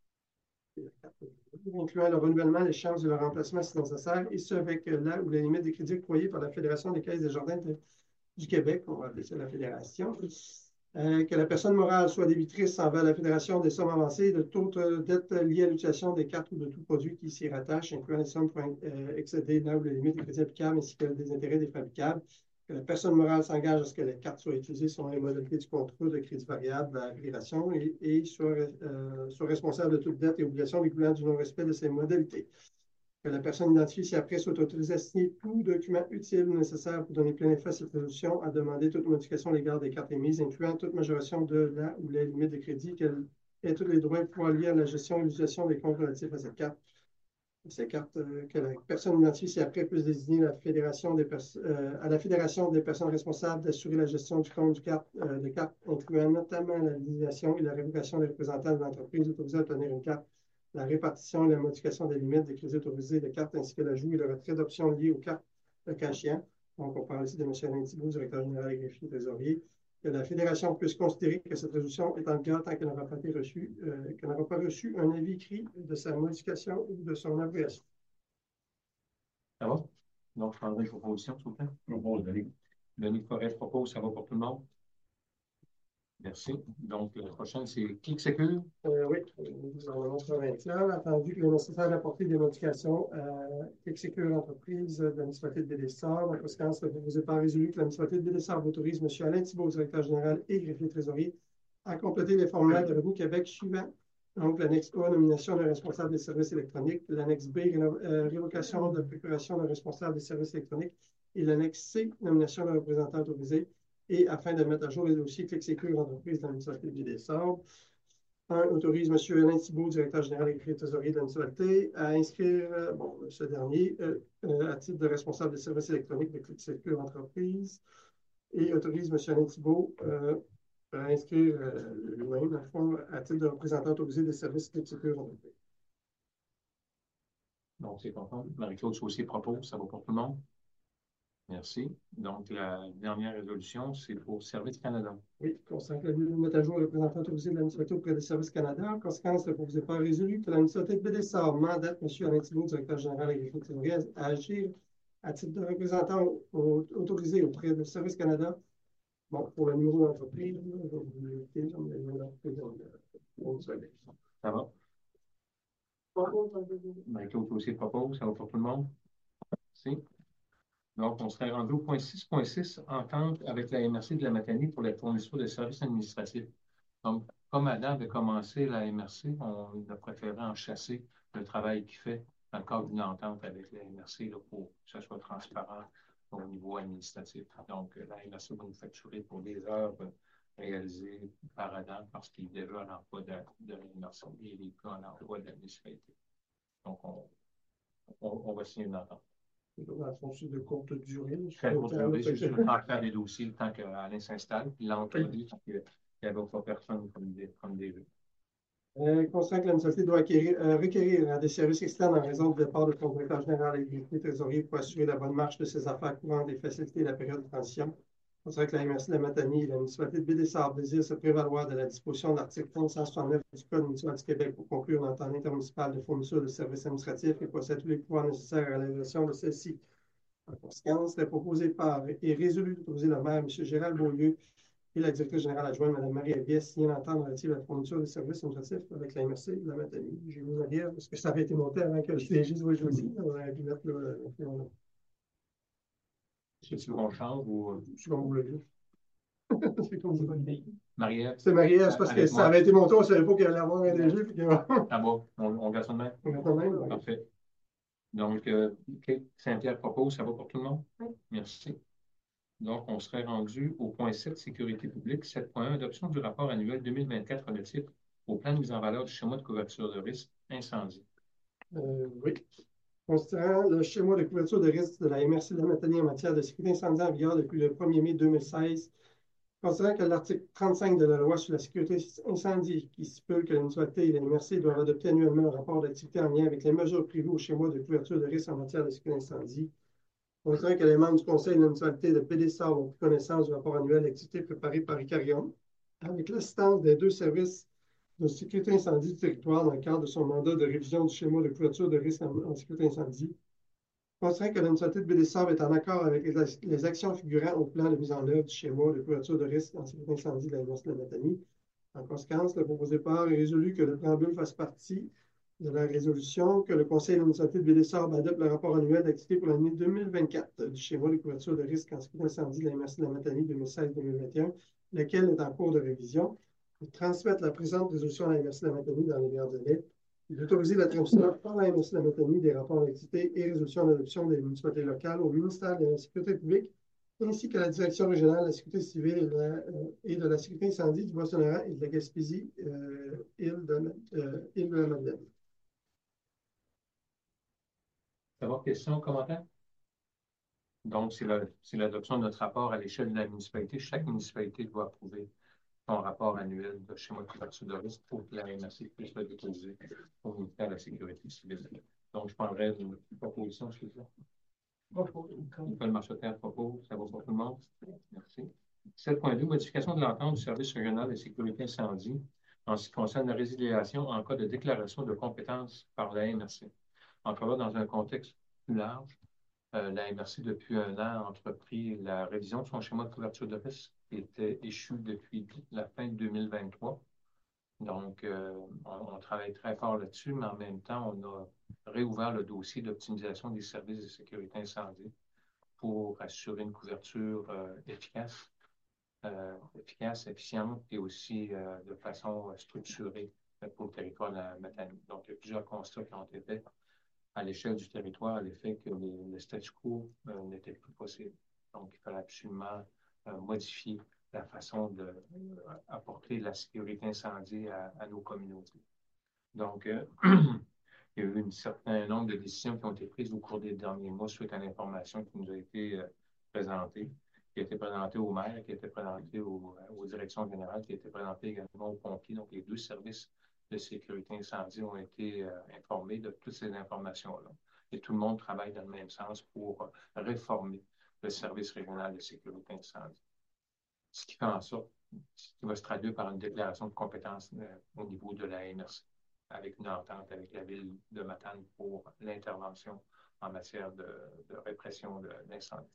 incluant le renouvellement, l'échange de leur remplacement si nécessaire, et ce avec là où les limites des crédits octroyés par la Fédération des caisses des jardins de, du Québec, on va appeler ça la Fédération. Euh, que la personne morale soit débitrice envers la Fédération des sommes avancées de toute dette liée à l'utilisation des cartes ou de tout produit qui s'y rattache, incluant les sommes pour euh, excéder là où les limites des crédits applicables ainsi que des intérêts des frais applicables. Que la personne morale s'engage à ce que les cartes soient utilisées selon les modalités du contrat de crédit variable à la Fédération et, et soit, euh, soit responsable de toute dette et obligation découlant du non-respect de ces modalités. Que la personne identifiée ci-après soit autorisée à signer tout document utile ou nécessaire pour donner plein effet à cette résolution, à demander toute modification légale des cartes émises, incluant toute majoration de la ou les limites de crédit, qu'elle ait tous les droits et pouvoirs liés à la gestion et l'utilisation des comptes relatifs à cette carte. Ces cartes, euh, que la personne identifiée ci-après puisse désigner la fédération des euh, à la Fédération des personnes responsables d'assurer la gestion du compte du carte, euh, de cartes, incluant notamment la désignation et la révocation des représentants de l'entreprise autorisés à obtenir une carte, la répartition et la modification des limites des crédits autorisés de cartes, ainsi que l'ajout et le retrait d'options liées aux cartes de cas échéant. Donc, on parle ici de M. Alain Thibault, directeur général et greffier trésorier. Que la Fédération puisse considérer que cette résolution est en vigueur tant qu'elle n'aura pas été reçue, euh, qu'elle n'aura pas reçu un avis écrit de sa modification ou de son abrogation. Ça va? Donc, je prendrai une proposition, s'il vous plaît. Je propose, Denis. Denis Forest propose, ça va pour tout le monde? Merci. Donc, la prochaine, c'est Clic Secure. Euh, oui, le gouvernement provincial a attendu que le nécessaire d'apporter des modifications à Clic Secure Entreprise de la municipalité de Baie-des-Sables. En conséquence, vous n'avez pas résolu que la municipalité de Baie-des-Sables autorise M. Alain Thibault, directeur général et greffier trésorier, à compléter les formulaires de Revenu Québec suivants. Donc, l'annexe A, nomination d'un responsable des services électroniques. L'annexe B, euh, révocation de procuration d'un responsable des services électroniques. Et l'annexe C, nomination d'un représentant autorisé. Et afin de mettre à jour les dossiers Clic Secure Entreprise dans la municipalité de Baie-des-Sables. Un, autorise M. Alain Thibault, directeur général et greffier trésorier de la municipalité, à inscrire, euh, bon, ce dernier, euh, euh, à titre de responsable des services électroniques de Clic Secure Entreprise. Et autorise M. Alain Thibault euh, à inscrire euh, lui-même, dans le fond, à titre de représentant autorisé des services Clic Secure Entreprise. Donc, c'est content. Marie-Claude Saucier propose, ça va pour tout le monde? Merci. Donc, la dernière résolution, c'est pour Service Canada. Oui, constant que la ville mette à jour le représentant autorisé de la municipalité auprès des Services Canada. En conséquence, le proposé pas résolu que la municipalité de Baie-des-Sables mandate M. Alain Thibault, directeur général et greffier trésorier, à agir à titre de représentant au, autorisé auprès des Services Canada. Bon, pour le numéro d'entreprise, je vais vous l'écrire, comme le numéro d'entreprise. Ça va? Marie-Claude Saucier propose, ça va pour tout le monde? Merci. Donc, on serait rendu au point six point six, entente avec la M R C de la Matanie pour la fourniture de services administratifs. Donc, comme Adam avait commencé la M R C, on a préféré en chasser le travail qu'il fait dans le cadre d'une entente avec la M R C là, pour que ce soit transparent au niveau administratif. Donc, la M R C va nous facturer pour des heures réalisées par Adam parce qu'il est déjà à l'emploi de, de la M R C et il n'est plus à l'emploi de la municipalité. Donc, on, on, on va signer une entente. Dans le fond, c'est de courte durée. Très courte durée, c'est juste le temps de faire des dossiers, le temps qu'Alain s'installe. Il l'a entendu qu'il n'y avait pas personne comme des, comme des jeux. Euh, constant que la municipalité doit acquérir, euh, requérir à des services externes en raison du départ du contrôleur général et du trésorier pour assurer la bonne marche de ses affaires courantes et faciliter la période de transition. On dirait que la M R C de la Matanie et la municipalité de Baie-des-Sables désirent se prévaloir de la disposition de l'article cent soixante-neuf du Code municipal du Québec pour conclure une entente intermunicipale de fourniture de services administratifs et possède tous les pouvoirs nécessaires à la réalisation de celle-ci. En conséquence, il est proposé par et résolu d'autoriser le maire, M. Gérald Beaulieu, et la directrice générale adjointe, Mme Marie Abiès, signer l'entente relative à la fourniture des services administratifs avec la M R C de la Matanie. J'ai mis Marie, parce que ça avait été monté avant que le C D G soit choisi. On aurait pu mettre le. C'est-tu qu'on change ou C'est comme vous le dites. C'est comme vous le dites. Marie-Ève? C'est Marie-Ève, c'est parce que Avec ça moi. avait été monté, on ne savait pas qu'il allait avoir un D G. Puis que... Ah bon, on, on garde ça de même? on attend même. Ouais. Parfait. Donc, euh, OK, Saint-Pierre propose, ça va pour tout le monde? Oui. Merci. Donc, on serait rendu au point sept, sécurité publique. sept point un, adoption du rapport annuel deux mille vingt-quatre relatif au plan de mise en valeur du schéma de couverture de risque incendie. Euh, oui. Considérant le schéma de couverture de risque de la M R C de la Matanie en matière de sécurité incendie en vigueur depuis le premier mai deux mille seize, considérant que l'article trente-cinq de la loi sur la sécurité incendie qui stipule que la municipalité et la M R C doivent adopter annuellement un rapport d'activité en lien avec les mesures prévues au schéma de couverture de risque en matière de sécurité incendie, considérant que les membres du conseil de la municipalité de Baie-des-Sables ont pris connaissance du rapport annuel d'activité préparé par Icarium, avec l'assistance des deux services de sécurité incendie du territoire dans le cadre de son mandat de révision du schéma de couverture de risque en, en sécurité incendie. Considérant que la municipalité de Baie-des-Sables est en accord avec les, les actions figurant au plan de mise en œuvre du schéma de couverture de risque en sécurité incendie de la Université de la Matanie. En conséquence, le proposé par est résolu que le préambule fasse partie de la résolution, que le conseil de la municipalité de Baie-des-Sables adopte le rapport annuel d'activité pour l'année deux mille vingt-quatre du schéma de couverture de risque en sécurité incendie de la Université de la Matanie deux mille seize deux mille vingt et un, lequel est en cours de révision, et transmettre la présente résolution à la Université de la Matanie dans les meilleurs délais, d'autoriser la transmission par la M R C de la Matanie des rapports d'activité et résolution d'adoption des municipalités locales au ministère de la Sécurité publique, ainsi qu'à la Direction régionale de la Sécurité civile et de la, euh, et de la Sécurité incendie du Bas-Saint-Laurent et de la Gaspésie, euh, île de, euh, île de la Madeleine. D'abord, questions, commentaires? Donc, c'est l'adoption de notre rapport à l'échelle de la municipalité. Chaque municipalité doit approuver son rapport annuel de schéma de couverture de risque pour que la M R C puisse le déposer au ministère de la Sécurité civile. Donc, je prendrais une proposition, s'il vous plaît. Nicole Marcheterre propose, ça va pour tout le monde? Merci. sept point deux, modification de l'entente du service régional de sécurité incendie en ce qui concerne la résiliation en cas de déclaration de compétences par la M R C. Encore là, dans un contexte plus large, euh, la M R C, depuis un an, a entrepris la révision de son schéma de couverture de risque qui était échu depuis la fin de deux mille vingt-trois. Donc, euh, on, on travaille très fort là-dessus, mais en même temps, on a réouvert le dossier d'optimisation des services de sécurité incendie pour assurer une couverture euh, efficace, euh, efficace, efficiente et aussi euh, de façon euh, structurée pour le territoire de la Matanie. Donc, il y a plusieurs constats qui ont été faits à l'échelle du territoire à l'effet que les, le statu quo euh, n'était plus possible. Donc, il fallait absolument euh, modifier la façon d'apporter euh, la sécurité incendie à, à nos communautés. Donc, euh, il y a eu un certain nombre de décisions qui ont été prises au cours des derniers mois suite à l'information qui nous a été euh, présentée, qui a été présentée au maire, qui a été présentée au, aux directions générales, qui a été présentée également aux pompiers. Donc, les deux services de sécurité incendie ont été euh, informés de toutes ces informations-là. Et tout le monde travaille dans le même sens pour euh, réformer le service régional de sécurité incendie. Ce qui fait en sorte, ce qui va se traduire par une déclaration de compétence euh, au niveau de la M R C, avec une entente avec la ville de Matane pour l'intervention en matière de, de répression d'incendie.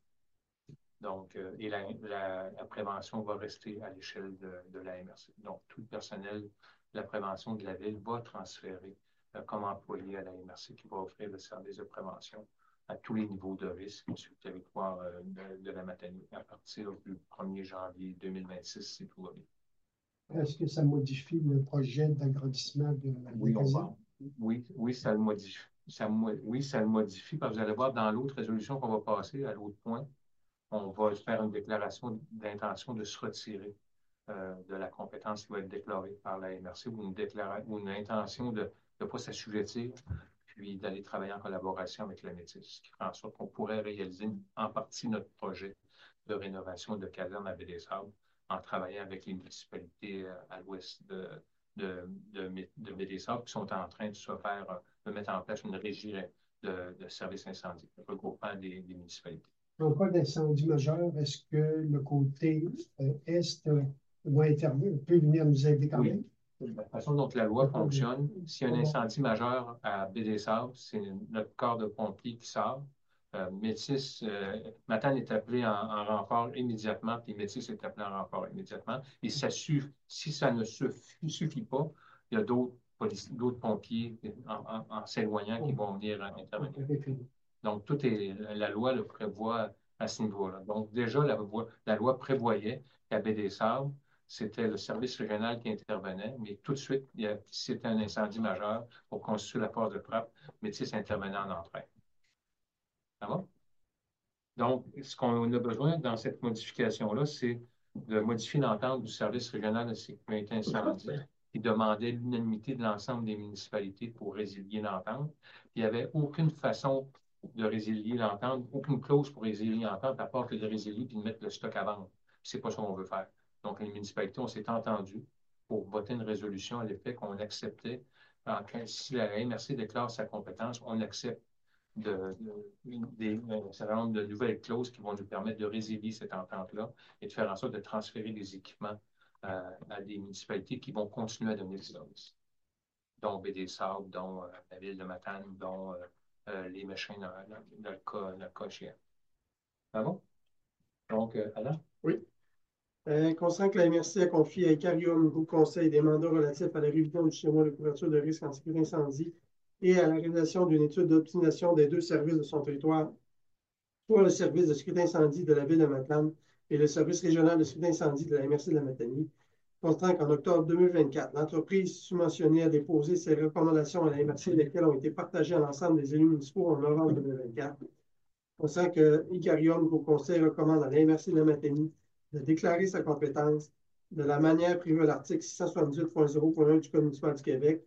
Donc, euh, et la, la, la prévention va rester à l'échelle de, de la M R C. Donc, tout le personnel de la prévention de la ville va transférer euh, comme employé à la M R C qui va offrir le service de prévention à tous les niveaux de risque sur le territoire euh, de, de la Matanie à partir du premier janvier deux mille vingt-six, si tout va bien. Est-ce que ça modifie le projet d'agrandissement de la Oui, on va. Oui, oui, ça le modifie. Ça, oui, ça le modifie, parce que vous allez voir dans l'autre résolution qu'on va passer, à l'autre point, on va faire une déclaration d'intention de se retirer euh, de la compétence qui va être déclarée par la M R C ou une, ou une intention de ne pas s'assujettir, puis d'aller travailler en collaboration avec la Métis, ce qui fait en sorte qu'on pourrait réaliser en partie notre projet de rénovation de caserne à Baie-des-Sables en travaillant avec les municipalités euh, à l'ouest de, de, de, de B D S A P qui sont en train de se faire, euh, de mettre en place une régie de, de services incendie, regroupant des, des municipalités. En cas d'incendie majeur, est-ce que le côté euh, est euh, va intervenir, peut venir nous aider quand Oui. même? La façon dont la loi fonctionne, s'il y a un incendie majeur à B D S A P, c'est notre corps de pompiers qui sort. Euh, Métis, euh, Matane est appelé en, en renfort immédiatement, puis Métis est appelé en renfort immédiatement. Et ça suffit, si ça ne suffit, suffit pas, il y a d'autres d'autres pompiers en, en, en s'éloignant qui vont venir intervenir. Donc, tout est, la loi le prévoit à ce niveau-là. Donc, déjà, la, la loi prévoyait qu'à B D S A P, c'était le service régional qui intervenait, mais tout de suite, si c'était un incendie majeur pour constituer la force de frappe, Métis intervenait en entraide. Ça va? Donc, ce qu'on a besoin dans cette modification-là, c'est de modifier l'entente du service régional de sécurité incendie qui demandait l'unanimité de l'ensemble des municipalités pour résilier l'entente. Il n'y avait aucune façon de résilier l'entente, aucune clause pour résilier l'entente, à part que de résilier et de mettre le stock à vendre. Ce n'est pas ce qu'on veut faire. Donc, les municipalités, on s'est entendu pour voter une résolution à l'effet qu'on acceptait, en, si la M R C déclare sa compétence, on accepte de, de, des, un certain nombre de nouvelles clauses qui vont nous permettre de résilier cette entente-là et de faire en sorte de transférer des équipements euh, à des municipalités qui vont continuer à donner le service, dont B D S A P, dont euh, la ville de Matane, dont euh, euh, les machines dans, dans, dans, le cas, dans le cas chez elle. Ah bon? Donc, euh, Alain? Oui. Euh, constant que la M R C a confié à Icarium, au Conseil, des mandats relatifs à la révision du schéma de couverture de risque en sécurité incendie et à la réalisation d'une étude d'optimisation des deux services de son territoire, soit le service de sécurité incendie de la ville de Matane et le service régional de sécurité incendie de la M R C de la Matanie. Constant qu'en octobre deux mille vingt-quatre, l'entreprise subventionnée a déposé ses recommandations à la M R C, lesquelles ont été partagées à l'ensemble des élus municipaux en novembre deux mille vingt-quatre. Constant que Icarium, au Conseil, recommande à la M R C de la Matanie de déclarer sa compétence de la manière prévue à l'article six cent soixante-dix-huit point zéro point un du Code municipal du Québec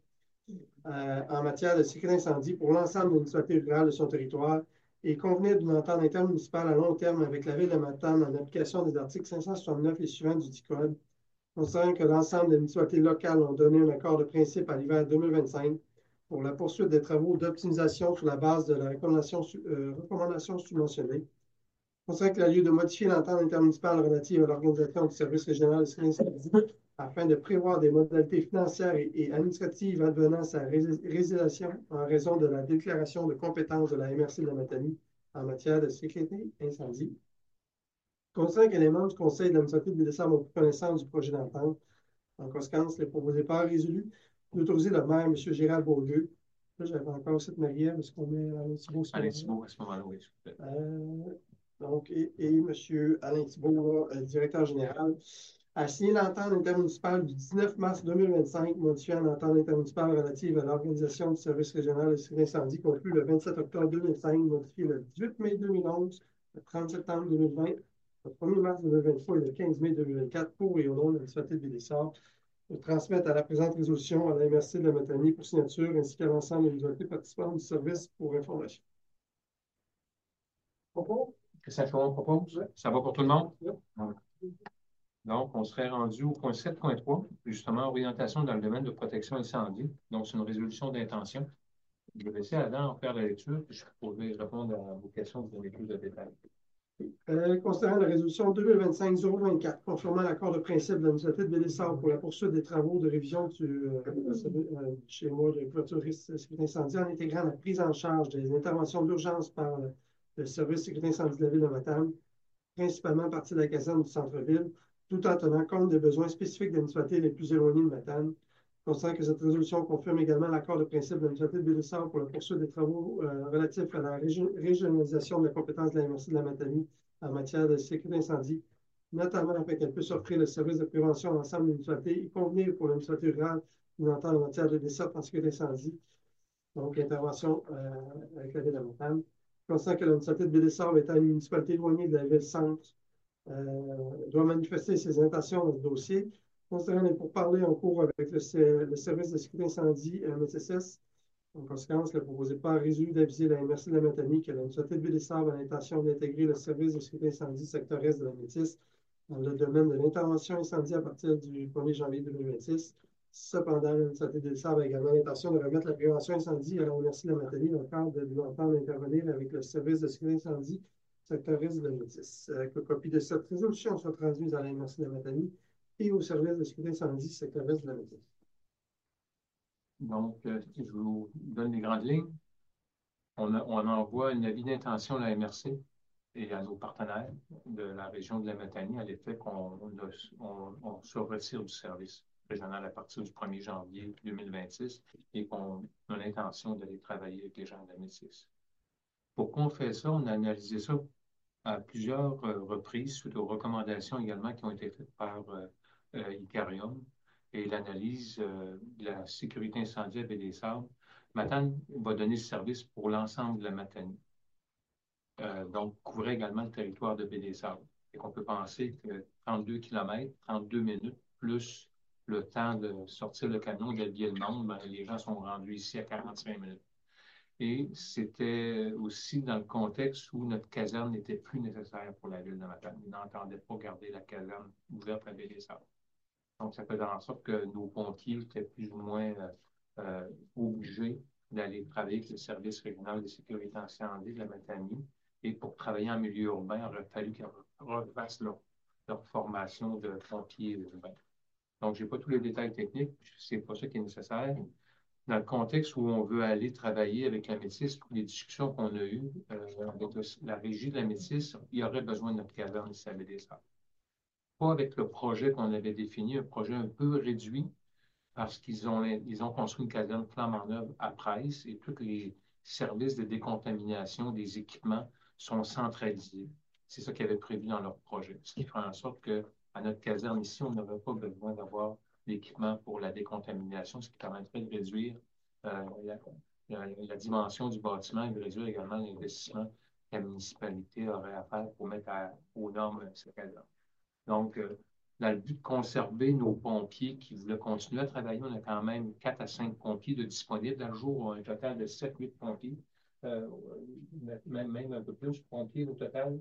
euh, en matière de sécurité incendie pour l'ensemble des municipalités rurales de son territoire et convenir d'une entente intermunicipale à long terme avec la ville de Matane en application des articles cinq cent soixante-neuf et suivants du Code, considérant que l'ensemble des municipalités locales ont donné un accord de principe à l'hiver deux mille vingt-cinq pour la poursuite des travaux d'optimisation sur la base de la recommandation, euh, recommandation subventionnée. Considérant qu'il y a lieu de modifier l'entente intermunicipale relative à l'organisation du service régional de sécurité incendie afin de prévoir des modalités financières et, et administratives advenant sa rés résiliation en raison de la déclaration de compétence de la M R C de la Matanie en matière de sécurité incendie. Considérant que les membres du Conseil de la municipalité de décembre ont pris connaissance du projet d'entente, en conséquence, les proposés par résolu d'autoriser le maire, M. Gérald Beaulieu. Là, j'avais encore cette Marie-Ève, est-ce qu'on met Alain Thibault? Alain Thibault, à ce moment-là, oui. Euh, donc, et, et M. Alain Thibault, euh, directeur général, a signé l'entente intermunicipale du dix-neuf mars deux mille vingt-cinq, modifiant l'entente intermunicipale relative à l'organisation du service régional de sécurité incendie conclue le vingt-sept octobre deux mille cinq, modifié le dix-huit mai deux mille onze, le trente septembre deux mille vingt, le premier mars deux mille vingt-trois et le quinze mai deux mille vingt-quatre pour et au nom de la municipalité de B D S A P, de transmettre à la présente résolution à la M R C de la Matanie pour signature ainsi qu'à l'ensemble des municipalités participantes du service pour information. Propos? Christian Charon propose? Ça va pour tout le monde? Oui. Donc, on serait rendu au point sept point trois, justement, orientation dans le domaine de protection incendie. Donc, c'est une résolution d'intention. Je vais laisser Adam en faire la lecture, puis je pourrai répondre à vos questions, vous donner plus de détails. Euh, considérant la résolution deux mille vingt-cinq zéro vingt-quatre, conformément à l'accord de principe de la municipalité de B D S A P pour la poursuite des travaux de révision du euh, schéma de couverture de risque de sécurité incendie en intégrant la prise en charge des interventions d'urgence par le, le service de sécurité incendie de la ville de Matane, principalement à partir de la caserne du centre-ville, tout en tenant compte des besoins spécifiques des municipalités les plus éloignées de Matane. Considérant que cette résolution confirme également l'accord de principe de la municipalité de B D S A P pour la poursuite des travaux euh, relatifs à la régi régionalisation de la compétence de la M R C de la Matanie en matière de sécurité incendie, notamment afin qu'elle puisse offrir le service de prévention à l'ensemble des municipalités et convenir pour la municipalité rurale une entente en matière de desserte en sécurité incendie, donc intervention euh, avec la ville de Matane. Considérant que la municipalité de B D S A P étant une municipalité éloignée de la ville-centre, euh, doit manifester ses intentions dans ce dossier. Considérant les pourparlers en cours avec le, le service de sécurité incendie M S S S, en conséquence, le proposé par résolu d'aviser la M R C de la Matanie que la municipalité de B D S A P a l'intention d'intégrer le service de sécurité incendie secteur est de la Métis dans le domaine de l'intervention incendie à partir du premier janvier deux mille vingt-six. Cependant, la santé des sables a également l'intention de remettre la prévention incendie à la remercie de la Matanie dans le cadre de l'entente d'intervenir avec le service de sécurité incendie secteur est de la Métis. Euh, que copie de cette résolution soit transmise à la remercie de la Matanie et au service de sécurité incendie secteur est de la Métis. Donc, euh, je vous donne les grandes lignes. On, a- on envoie une avis d'intention à la M R C et à nos partenaires de la région de la Matanie à l'effet qu'on on, on se retire du service régional à partir du premier janvier deux mille vingt-six et qu'on a l'intention d'aller travailler avec les gens de la Métis. Pourquoi on fait ça? On a analysé ça à plusieurs euh, reprises suite aux recommandations également qui ont été faites par euh, euh, Icarium et l'analyse euh, de la sécurité incendie à Baie-des-Sables. Matane va donner le service pour l'ensemble de la Matanie. Euh, donc, couvrir également le territoire de Baie-des-Sables. Et qu'on peut penser que trente-deux kilomètres, trente-deux minutes, plus le temps de sortir le camion, d'habiller le monde, ben, les gens sont rendus ici à quarante-cinq minutes. Et c'était aussi dans le contexte où notre caserne n'était plus nécessaire pour la ville de Matane. Ils n'entendaient pas garder la caserne ouverte à Baie-des-Sables. Donc, ça faisait en sorte que nos pompiers étaient plus ou moins euh, euh, obligés d'aller travailler avec le service régional de sécurité incendie de la Matanie. Et pour travailler en milieu urbain, il aurait fallu qu'ils refassent leur, leur formation de pompiers urbains. Donc, je n'ai pas tous les détails techniques, c'est pas ça qui est nécessaire. Dans le contexte où on veut aller travailler avec la Métis, toutes les discussions qu'on a eues euh, avec le, la régie de la Métis, il y aurait besoin de notre caserne ici à Baie-des-Sables. Pas avec le projet qu'on avait défini, un projet un peu réduit, parce qu'ils ont, ils ont construit une caserne flambant neuve à Price et tous les services de décontamination des équipements sont centralisés. C'est ça qu'ils avaient prévu dans leur projet. Ce qui ferait en sorte qu'à notre caserne ici, on n'aurait pas besoin d'avoir l'équipement pour la décontamination, ce qui permettrait de réduire euh, la, la, la, dimension du bâtiment et de réduire également l'investissement que la municipalité aurait à faire pour mettre à, aux normes cette caserne. Donc, euh, dans le but de conserver nos pompiers qui voulaient continuer à travailler, on a quand même quatre à cinq pompiers de disponibles. Dans le jour, on a un total de sept huit pompiers, euh, même, même un peu plus de pompiers au total.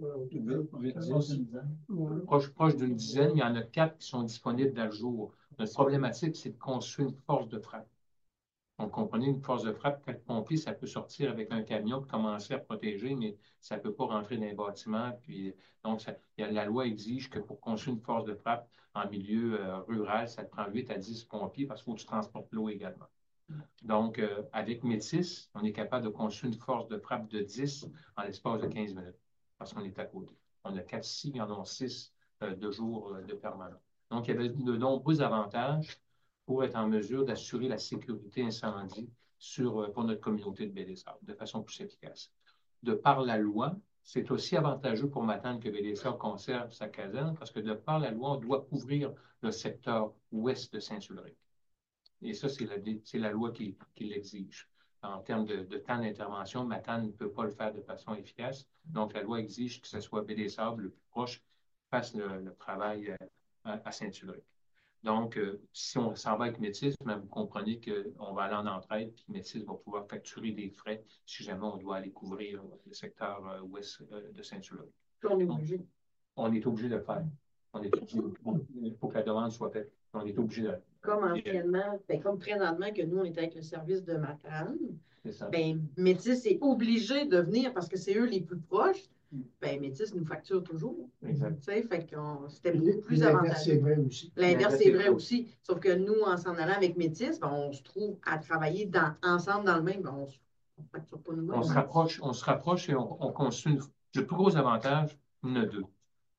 Proche, proche d'une dizaine, il y en a quatre qui sont disponibles dans le jour. Notre problématique, c'est de construire une force de frappe. Donc, comprenez, une force de frappe, quatre pompiers, ça peut sortir avec un camion et commencer à protéger, mais ça ne peut pas rentrer dans les bâtiments. Puis, donc, ça, y a, la loi exige que pour construire une force de frappe en milieu euh, rural, ça te prend huit à dix pompiers parce qu'il faut que tu transportes l'eau également. Donc, euh, avec Métis, on est capable de construire une force de frappe de dix en l'espace de quinze minutes parce qu'on est à côté. On a quatre ici, il y en a six euh, de jours euh, de permanent. Donc, il y avait de nombreux avantages pour être en mesure d'assurer la sécurité incendie sur, pour notre communauté de Baie-des-Sables de façon plus efficace. De par la loi, c'est aussi avantageux pour Matane que Baie-des-Sables conserve sa caserne parce que de par la loi, on doit couvrir le secteur ouest de Saint-Ulrich. Et ça, c'est la, c'est la loi qui, qui l'exige. En termes de, de temps d'intervention, Matane ne peut pas le faire de façon efficace. Donc, la loi exige que ce soit Baie-des-Sables le plus proche fasse le, le travail à, à Saint-Ulrich. Donc, euh, si on s'en va avec Métis, ben, vous comprenez qu'on va aller en entraide, puis Métis va pouvoir facturer des frais si jamais on doit aller couvrir le secteur euh, ouest euh, de Saint-Ulrich. On est obligé. On est obligé de le faire. On est obligé. Il faut que la demande soit faite. On est obligé de le faire. Comme anciennement, ben, comme présentement que nous, on est avec le service de Matane, c'est ça. Ben, Métis est obligé de venir parce que c'est eux les plus proches. Ben, Métis nous facture toujours. Exact. Fait que c'était beaucoup plus avantageux. L'inverse, c'est vrai aussi. L'inverse, c'est vrai aussi. Sauf que nous, en s'en allant avec Métis, ben, on se trouve à travailler dans, ensemble dans le même. Ben, on ne facture pas nous-mêmes. On se rapproche, on se rapproche et on, on construit une... Le plus gros avantage, il y en a deux.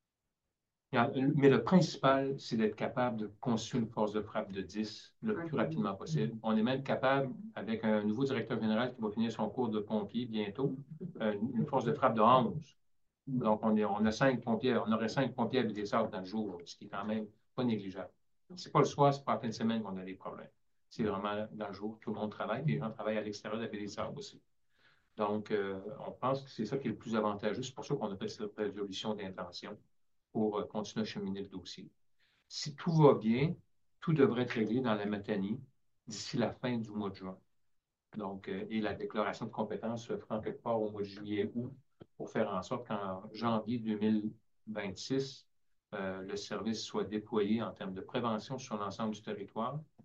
Mais le principal, c'est d'être capable de construire une force de frappe de dix le plus rapidement possible. On est même capable, avec un nouveau directeur général qui va finir son cours de pompier bientôt, une force de frappe de onze. Donc, on, est, on a cinq pompiers, on aurait cinq pompiers à Baie-des-Sables dans le jour, ce qui est quand même pas négligeable. C'est pas le soir, c'est pas la fin de semaine qu'on a des problèmes. C'est vraiment dans le jour, tout le monde travaille, les gens travaillent à l'extérieur de Baie-des-Sables aussi. Donc, euh, on pense que c'est ça qui est le plus avantageux. C'est pour ça qu'on a fait cette résolution d'intention pour continuer à cheminer le dossier. Si tout va bien, tout devrait être réglé dans la Matanie d'ici la fin du mois de juin. Donc, euh, et la déclaration de compétences se fera quelque part au mois de juillet-août pour faire en sorte qu'en janvier deux mille vingt-six, euh, le service soit déployé en termes de prévention sur l'ensemble du territoire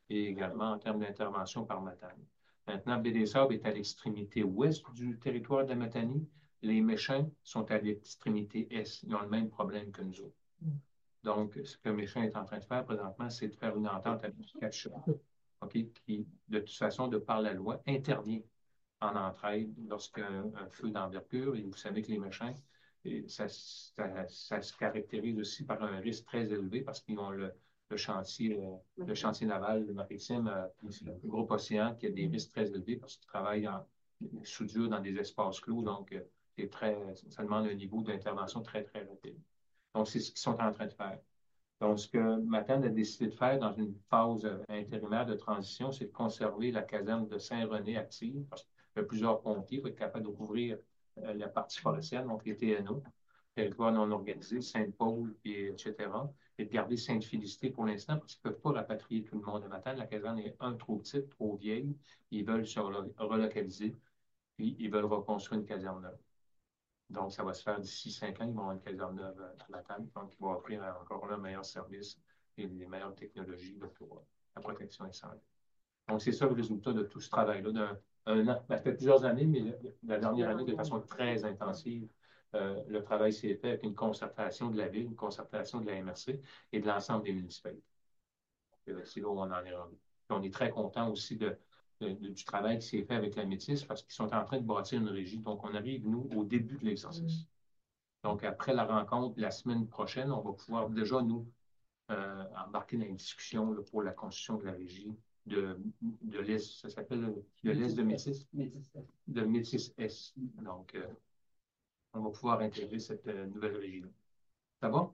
et également en termes d'intervention par Matane. Maintenant, Baie-des-Sables est à l'extrémité ouest du territoire de la Matanie. Les Méchants sont à l'extrémité est. Ils ont le même problème que nous autres. Donc, ce que Méchant est en train de faire présentement, c'est de faire une entente avec Catch, okay, qui, de toute façon, de par la loi, interdit en entraide lorsqu'il y a un, un feu d'envergure. Et vous savez que les Méchants, et ça, ça, ça se caractérise aussi par un risque très élevé parce qu'ils ont le, le chantier, euh, le chantier naval, le maritime, euh, le groupe Océan, qui a des risques très élevés parce qu'ils travaillent en soudure dans des espaces clos. Donc, euh, c'est très, ça demande un niveau d'intervention très, très rapide. Donc, c'est ce qu'ils sont en train de faire. Donc, ce que Matane a décidé de faire dans une phase intérimaire de transition, c'est de conserver la caserne de Saint-René active parce qu'il y a plusieurs pompiers pour être capable de couvrir euh, la partie forestière, donc les T N O, territoire non organisé, Sainte-Paul, et, et cetera, et de garder Sainte-Félicité pour l'instant parce qu'ils ne peuvent pas rapatrier tout le monde de Matane. La caserne est un, trop petite, trop vieille. Ils veulent se relocaliser, puis ils veulent reconstruire une caserne neuve. Donc, ça va se faire d'ici cinq ans. Ils vont avoir une caserne neuve à Matane, donc ils vont offrir encore un meilleur service et les meilleures technologies là, pour la protection incendie. Donc, c'est ça le résultat de tout ce travail-là d'un un an. Ça fait plusieurs années, mais la dernière année, de façon très intensive, euh, le travail s'est fait avec une concertation de la Ville, une concertation de la M R C et de l'ensemble des municipalités. C'est là où on en est rendu. Puis on est très content aussi de, de, de, du travail qui s'est fait avec la Métis parce qu'ils sont en train de bâtir une régie. Donc, on arrive, nous, au début de l'exercice. Donc, après la rencontre, la semaine prochaine, on va pouvoir déjà, nous, euh, embarquer dans une discussion là, pour la construction de la régie de, de l'Est. Ça s'appelle de l'Est de Métis? De Métis S. Donc, euh, on va pouvoir intégrer cette euh, nouvelle régie-là. Ça va?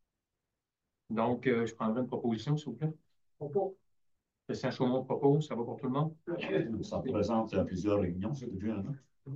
Donc, euh, je prendrai une proposition, s'il vous plaît. Propos. Christian Chaumont propose, ça va pour tout le monde? Ça représente à plusieurs réunions, c'est déjà un an.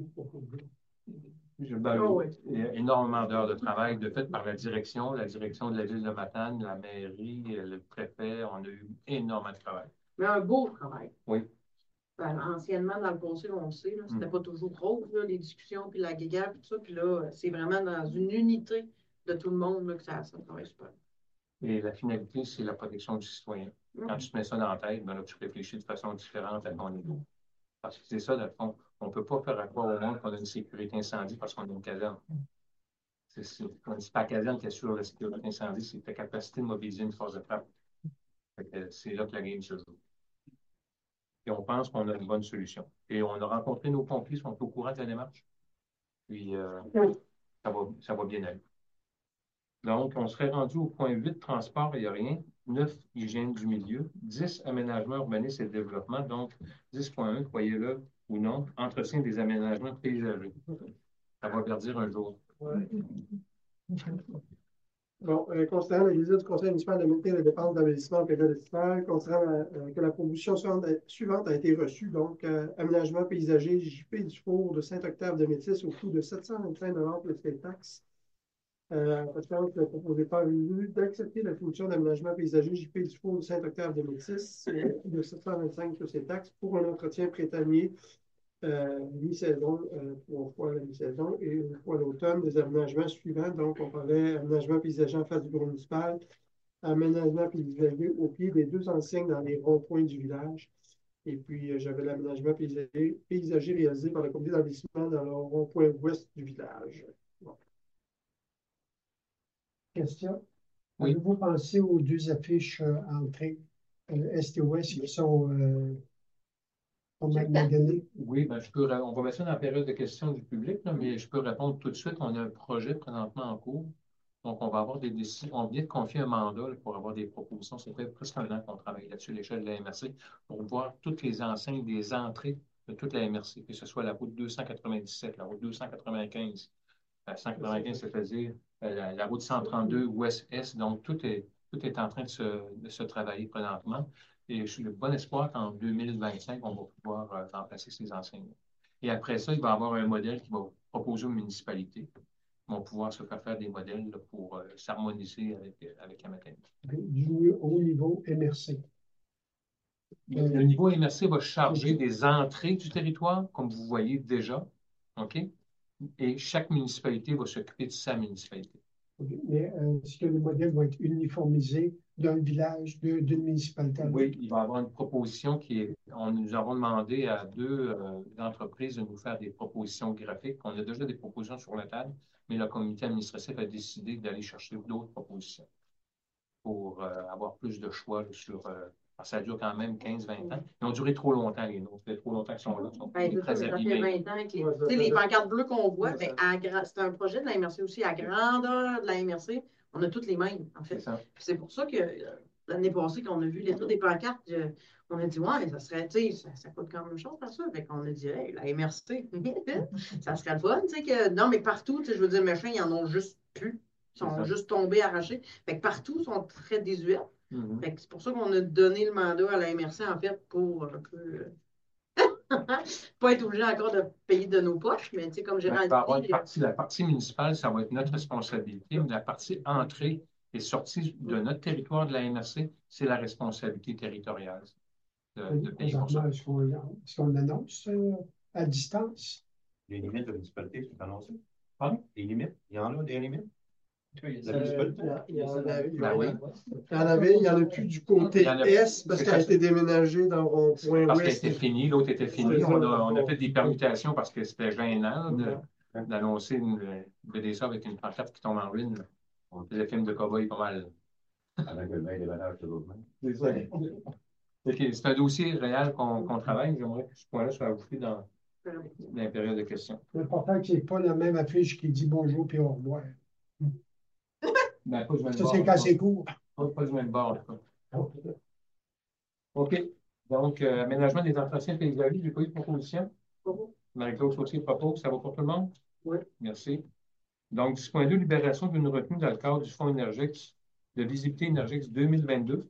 Ben, oh, oui. Il y a énormément d'heures de travail de fait par la direction, la direction de la ville de Matane, la mairie, le préfet. On a eu énormément de travail. Mais un beau travail. Oui. Ben, anciennement, dans le conseil, on le sait, c'était mm. pas toujours rose, là, les discussions, puis la guéguerre, puis tout ça. Puis là, c'est vraiment dans une unité de tout le monde là, que ça, ça travaille super. Et la finalité, c'est la protection du citoyen. Mm. Quand tu te mets ça dans la tête, ben là, tu réfléchis de façon différente à ton niveau. Parce que c'est ça, dans le fond. On ne peut pas faire à croire au monde qu'on a une sécurité incendie parce qu'on a une caserne. C'est pas la caserne qui assure la sécurité incendie, c'est ta capacité de mobiliser une force de frappe. C'est là que la game se joue. Et on pense qu'on a une bonne solution. Et on a rencontré nos pompiers, ils sont au courant de la démarche. Puis, euh, ça, va, ça va bien aller. Donc, on serait rendu au point huit, transport, il n'y a rien. neuf, hygiène du milieu. dix, aménagement, urbanisme et développement. Donc, dix point un, croyez-le ou non, entretien des aménagements paysagers. Ça va verdir un jour. Ouais. Bon, euh, considérant la visite du Conseil municipal de maintenir les dépenses d'embellissement périodicipaire, considérant euh, que la proposition suivante a été reçue, donc euh, aménagement paysager J P du four de Saint-Octave-de-Métis au coût de sept cent vingt-cinq dollars plus les taxes. Euh, Présidente, le proposé par l'élu d'accepter la fonction d'aménagement paysager J P du four de Saint-Octave-de-Métis de sept cent vingt-cinq plus les taxes pour un entretien printanier euh, mi-saison, euh, trois fois la mi-saison et une fois l'automne des aménagements suivants. Donc, on parlait aménagement paysager en face du bureau municipal, aménagement paysager au pied des deux enseignes dans les ronds-points du village. Et puis, euh, j'avais l'aménagement paysager, paysager réalisé par le comité d'envahissement dans le rond-point ouest du village. Bon. Question. Oui. Avez-vous pensé aux deux affiches euh, entrées euh, Est et Ouest qui sont euh, maganées? Oui, ben, je peux, on va mettre ça dans la période de questions du public, là, mais je peux répondre tout de suite. On a un projet présentement en cours. Donc, on va avoir des décisions. On vient de confier un mandat là, pour avoir des propositions. Ça fait presque un an qu'on travaille là-dessus, l'échelle de la M R C, pour voir toutes les enseignes des entrées de toute la M R C, que ce soit la route deux cent quatre-vingt-dix-sept, la route deux cent quatre-vingt-quinze. La cent quatre-vingt-quinze, c'est-à-dire la, la route cent trente-deux ouest-est. Donc, tout est, tout est en train de se, de se travailler présentement. Et je suis de bon espoir qu'en deux mille vingt-cinq, on va pouvoir euh, remplacer ces enseignes. Et après ça, il va y avoir un modèle qui va proposer aux municipalités. Ils vont pouvoir se faire faire des modèles là, pour euh, s'harmoniser avec, avec la Matane. Du haut niveau M R C. Le niveau M R C va charger des entrées du territoire, comme vous voyez déjà. OK? Et chaque municipalité va s'occuper de sa municipalité. Mais euh, est-ce que les modèles vont être uniformisés d'un village, de- d'une municipalité à l'autre? Oui, il va y avoir une proposition qui est. On, nous avons demandé à deux euh, entreprises de nous faire des propositions graphiques. On a déjà des propositions sur la table, mais le comité administratif a décidé d'aller chercher d'autres propositions pour euh, avoir plus de choix là, sur. Euh, parce que ça dure quand même quinze à vingt ans. Ils ont duré trop longtemps, les nôtres. Ça fait trop longtemps qu'ils sont là. Ils sont Ben, c'est ça, très mais ça fait abîmés. vingt ans que les, Ouais, ça tu sais, les fait- pancartes bleues qu'on voit, Ouais, ben, ça- à gra- c'est un projet de la M R C aussi, à grandeur de la M R C, on a toutes les mêmes, en C'est fait. ça. Puis c'est pour ça que euh, l'année passée, quand on a vu l'état des pancartes, euh, on a dit, ouais, ça serait, tu sais, ça, ça coûte quand même cher faire ça. Fait qu'on a dit, hey, la M R C, ça serait le fun, tu sais, que, non, mais partout, tu sais, je veux dire, machin, ils en ont juste plus. Ils C'est sont ça. juste tombés, arrachés. Fait que partout, ils sont très désuets. Mhm. Fait que c'est pour ça qu'on a donné le mandat à la M R C, en fait, pour un peu. euh, pas être obligé encore de payer de nos poches, mais tu sais, comme Ben, Gérald il va y avoir une dit, partie, la partie municipale, ça va être notre responsabilité, mais la partie entrée et sortie de notre territoire de la M R C, c'est la responsabilité territoriale de, de payer pour ça. Présentement, est-ce qu'on est-ce qu'on annonce euh, à distance? Les limites de municipalité sont annoncées. Pardon? Les limites, il y en a des limites. Oui, La ça- municipalité? Euh, il y en avait- il y Ben en oui. avait- il y en avait, il n'y en a plus du côté Il y en a- est parce c'est qu'elle a ça. été déménagée dans rond-point Parce qu'elle ouest. était finie, l'autre était finie. C'est ça. On a, on a fait des permutations parce que c'était gênant de- d'annoncer une B D S A avec une pancarte qui tombe en ruine. On faisait film de cow-boy pas mal. Avec le mail des valeurs de l'autre main. C'est ça. Fait que c'est un dossier réel qu'on qu'on travaille. J'aimerais que ce point-là soit ajouté dans, dans la période de questions. L'important, c'est qu'il n'y ait pas la même affiche qui dit bonjour puis au revoir. Ben, pas du même Ça, bord, c'est pas, assez court. pas- pas du même bord. là. OK. Donc, euh, aménagement des entretiens paysagers, j'ai pas eu de proposition. Marie-Claude Saucier propose, ça va pour tout le monde? Oui. Merci. Donc, dix point deux, libération d'une retenue dans le cadre du Fonds énergétique de visibilité énergétique deux mille vingt-deux.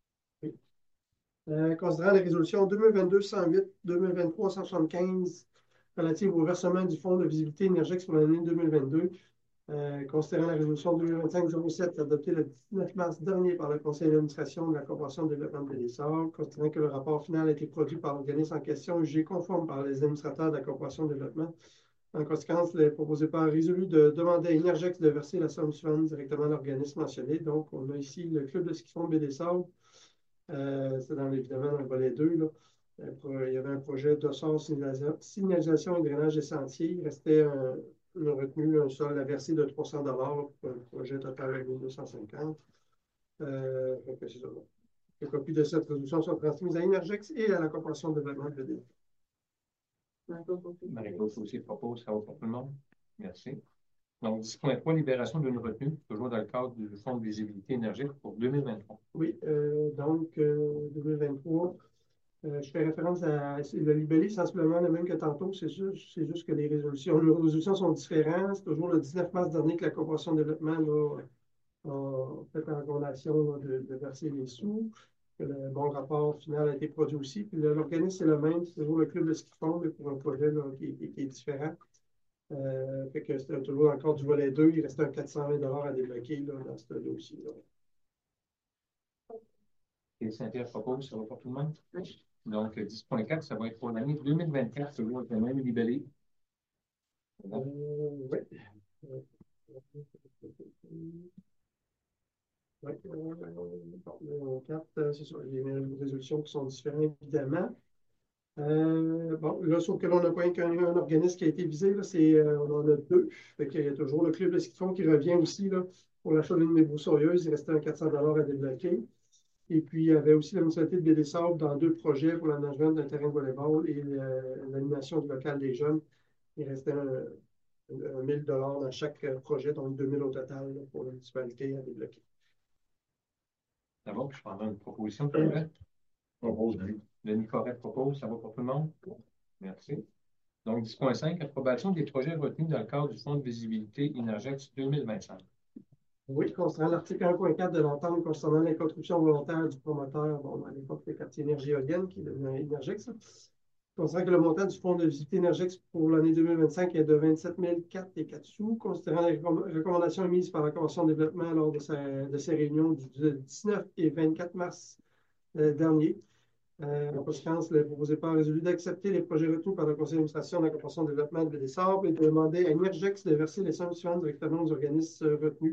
Euh, considérant les résolutions deux mille vingt-deux cent huit, deux mille vingt-trois cent soixante-quinze relatives au versement du Fonds de visibilité énergétique pour l'année deux mille vingt-deux, euh, considérant la résolution deux mille vingt-cinq zéro sept adoptée le dix-neuf mars dernier par le Conseil d'administration de la Corporation de développement de Bédessart, considérant que le rapport final a été produit par l'organisme en question, jugé conforme par les administrateurs de la Corporation de développement. En conséquence, le proposé par résolu de demander à Énergex de verser la somme suivante directement à l'organisme mentionné. Donc, on a ici le club de ski de fond de Bédessart. Euh, c'est dans, évidemment dans le volet deux. Là. Il y avait un projet de sort, signalisation et drainage des sentiers. Il restait un, une retenue, un sol à verser de trois cents dollars pour un projet total de mille deux cent cinquante. Euh, c'est ça. Les copies de cette résolution sont transmises à Énergex et à la Corporation de développement de l'I D. Marie-Claude Saucier propose, ça va pour tout le monde? Merci. Donc, dix point trois, libération d'une retenue, toujours dans le cadre du Fonds de visibilité énergétique pour deux mille vingt-trois. Oui, euh, donc euh, deux mille vingt-trois, euh, je fais référence à le libellé, sensiblement le même que tantôt, c'est juste, c'est juste que les résolutions, les résolutions sont différentes. C'est toujours le dix-neuf mars dernier que la Corporation de développement là, a fait la recommandation de, de verser les sous. Que le bon rapport final a été produit aussi. Puis l'organisme, c'est le même, c'est toujours le club de ski de fond, mais pour un projet là, qui, qui, qui est différent. Euh, fait que c'était toujours encore du volet deux, il restait un quatre cent vingt dollars à débloquer là, dans ce dossier-là. Et Saint-Pierre propose, ça va pour tout le monde? Oui. Donc, dix point quatre, ça va être pour l'année deux mille vingt-quatre, toujours avec le même libellé. Euh, oui. Oui, bon, quatre, c'est sûr, il y a des résolutions qui sont différentes, évidemment. Euh, bon, là, sauf que là, on n'a pas qu'un un organisme qui a été visé, là, c'est, euh, on en a deux. Fait qu'il y a toujours le club de ski de fond qui revient aussi là, pour l'achat d'une nébroussailleuse. Il restait un quatre cents dollars à débloquer. Et puis, il y avait aussi la municipalité de Bédessart dans deux projets pour l'aménagement d'un terrain de volleyball et l'animation du local des jeunes. Il restait un, un mille dollars dans chaque projet, donc deux mille au total là, pour la municipalité à débloquer. D'abord, je prendrai une proposition. Propose, oui. Denis Forêt propose, ça va pour tout le monde? Merci. Donc, dix point cinq, approbation des projets retenus dans le cadre du Fonds de visibilité énergétique deux mille vingt-cinq. Oui, concernant l'article un point quatre de l'entente concernant les contributions volontaires du promoteur, bon, à l'époque, le quartier énergie éolienne qui est devenu Énergex. Considérant que le montant du Fonds de visibilité énergétique pour l'année deux mille vingt-cinq est de vingt-sept mille quatre et quatre sous, considérant les recommandations émises par la Convention de développement lors de, sa, de ses réunions du dix-neuf et vingt-quatre mars euh, dernier. Euh, en conséquence, le proposé par résolu d'accepter les projets retenus par le Conseil d'administration de la Corporation de développement de Bédessart et de demander à Énergex de verser les sommes suivantes directement aux organismes retenus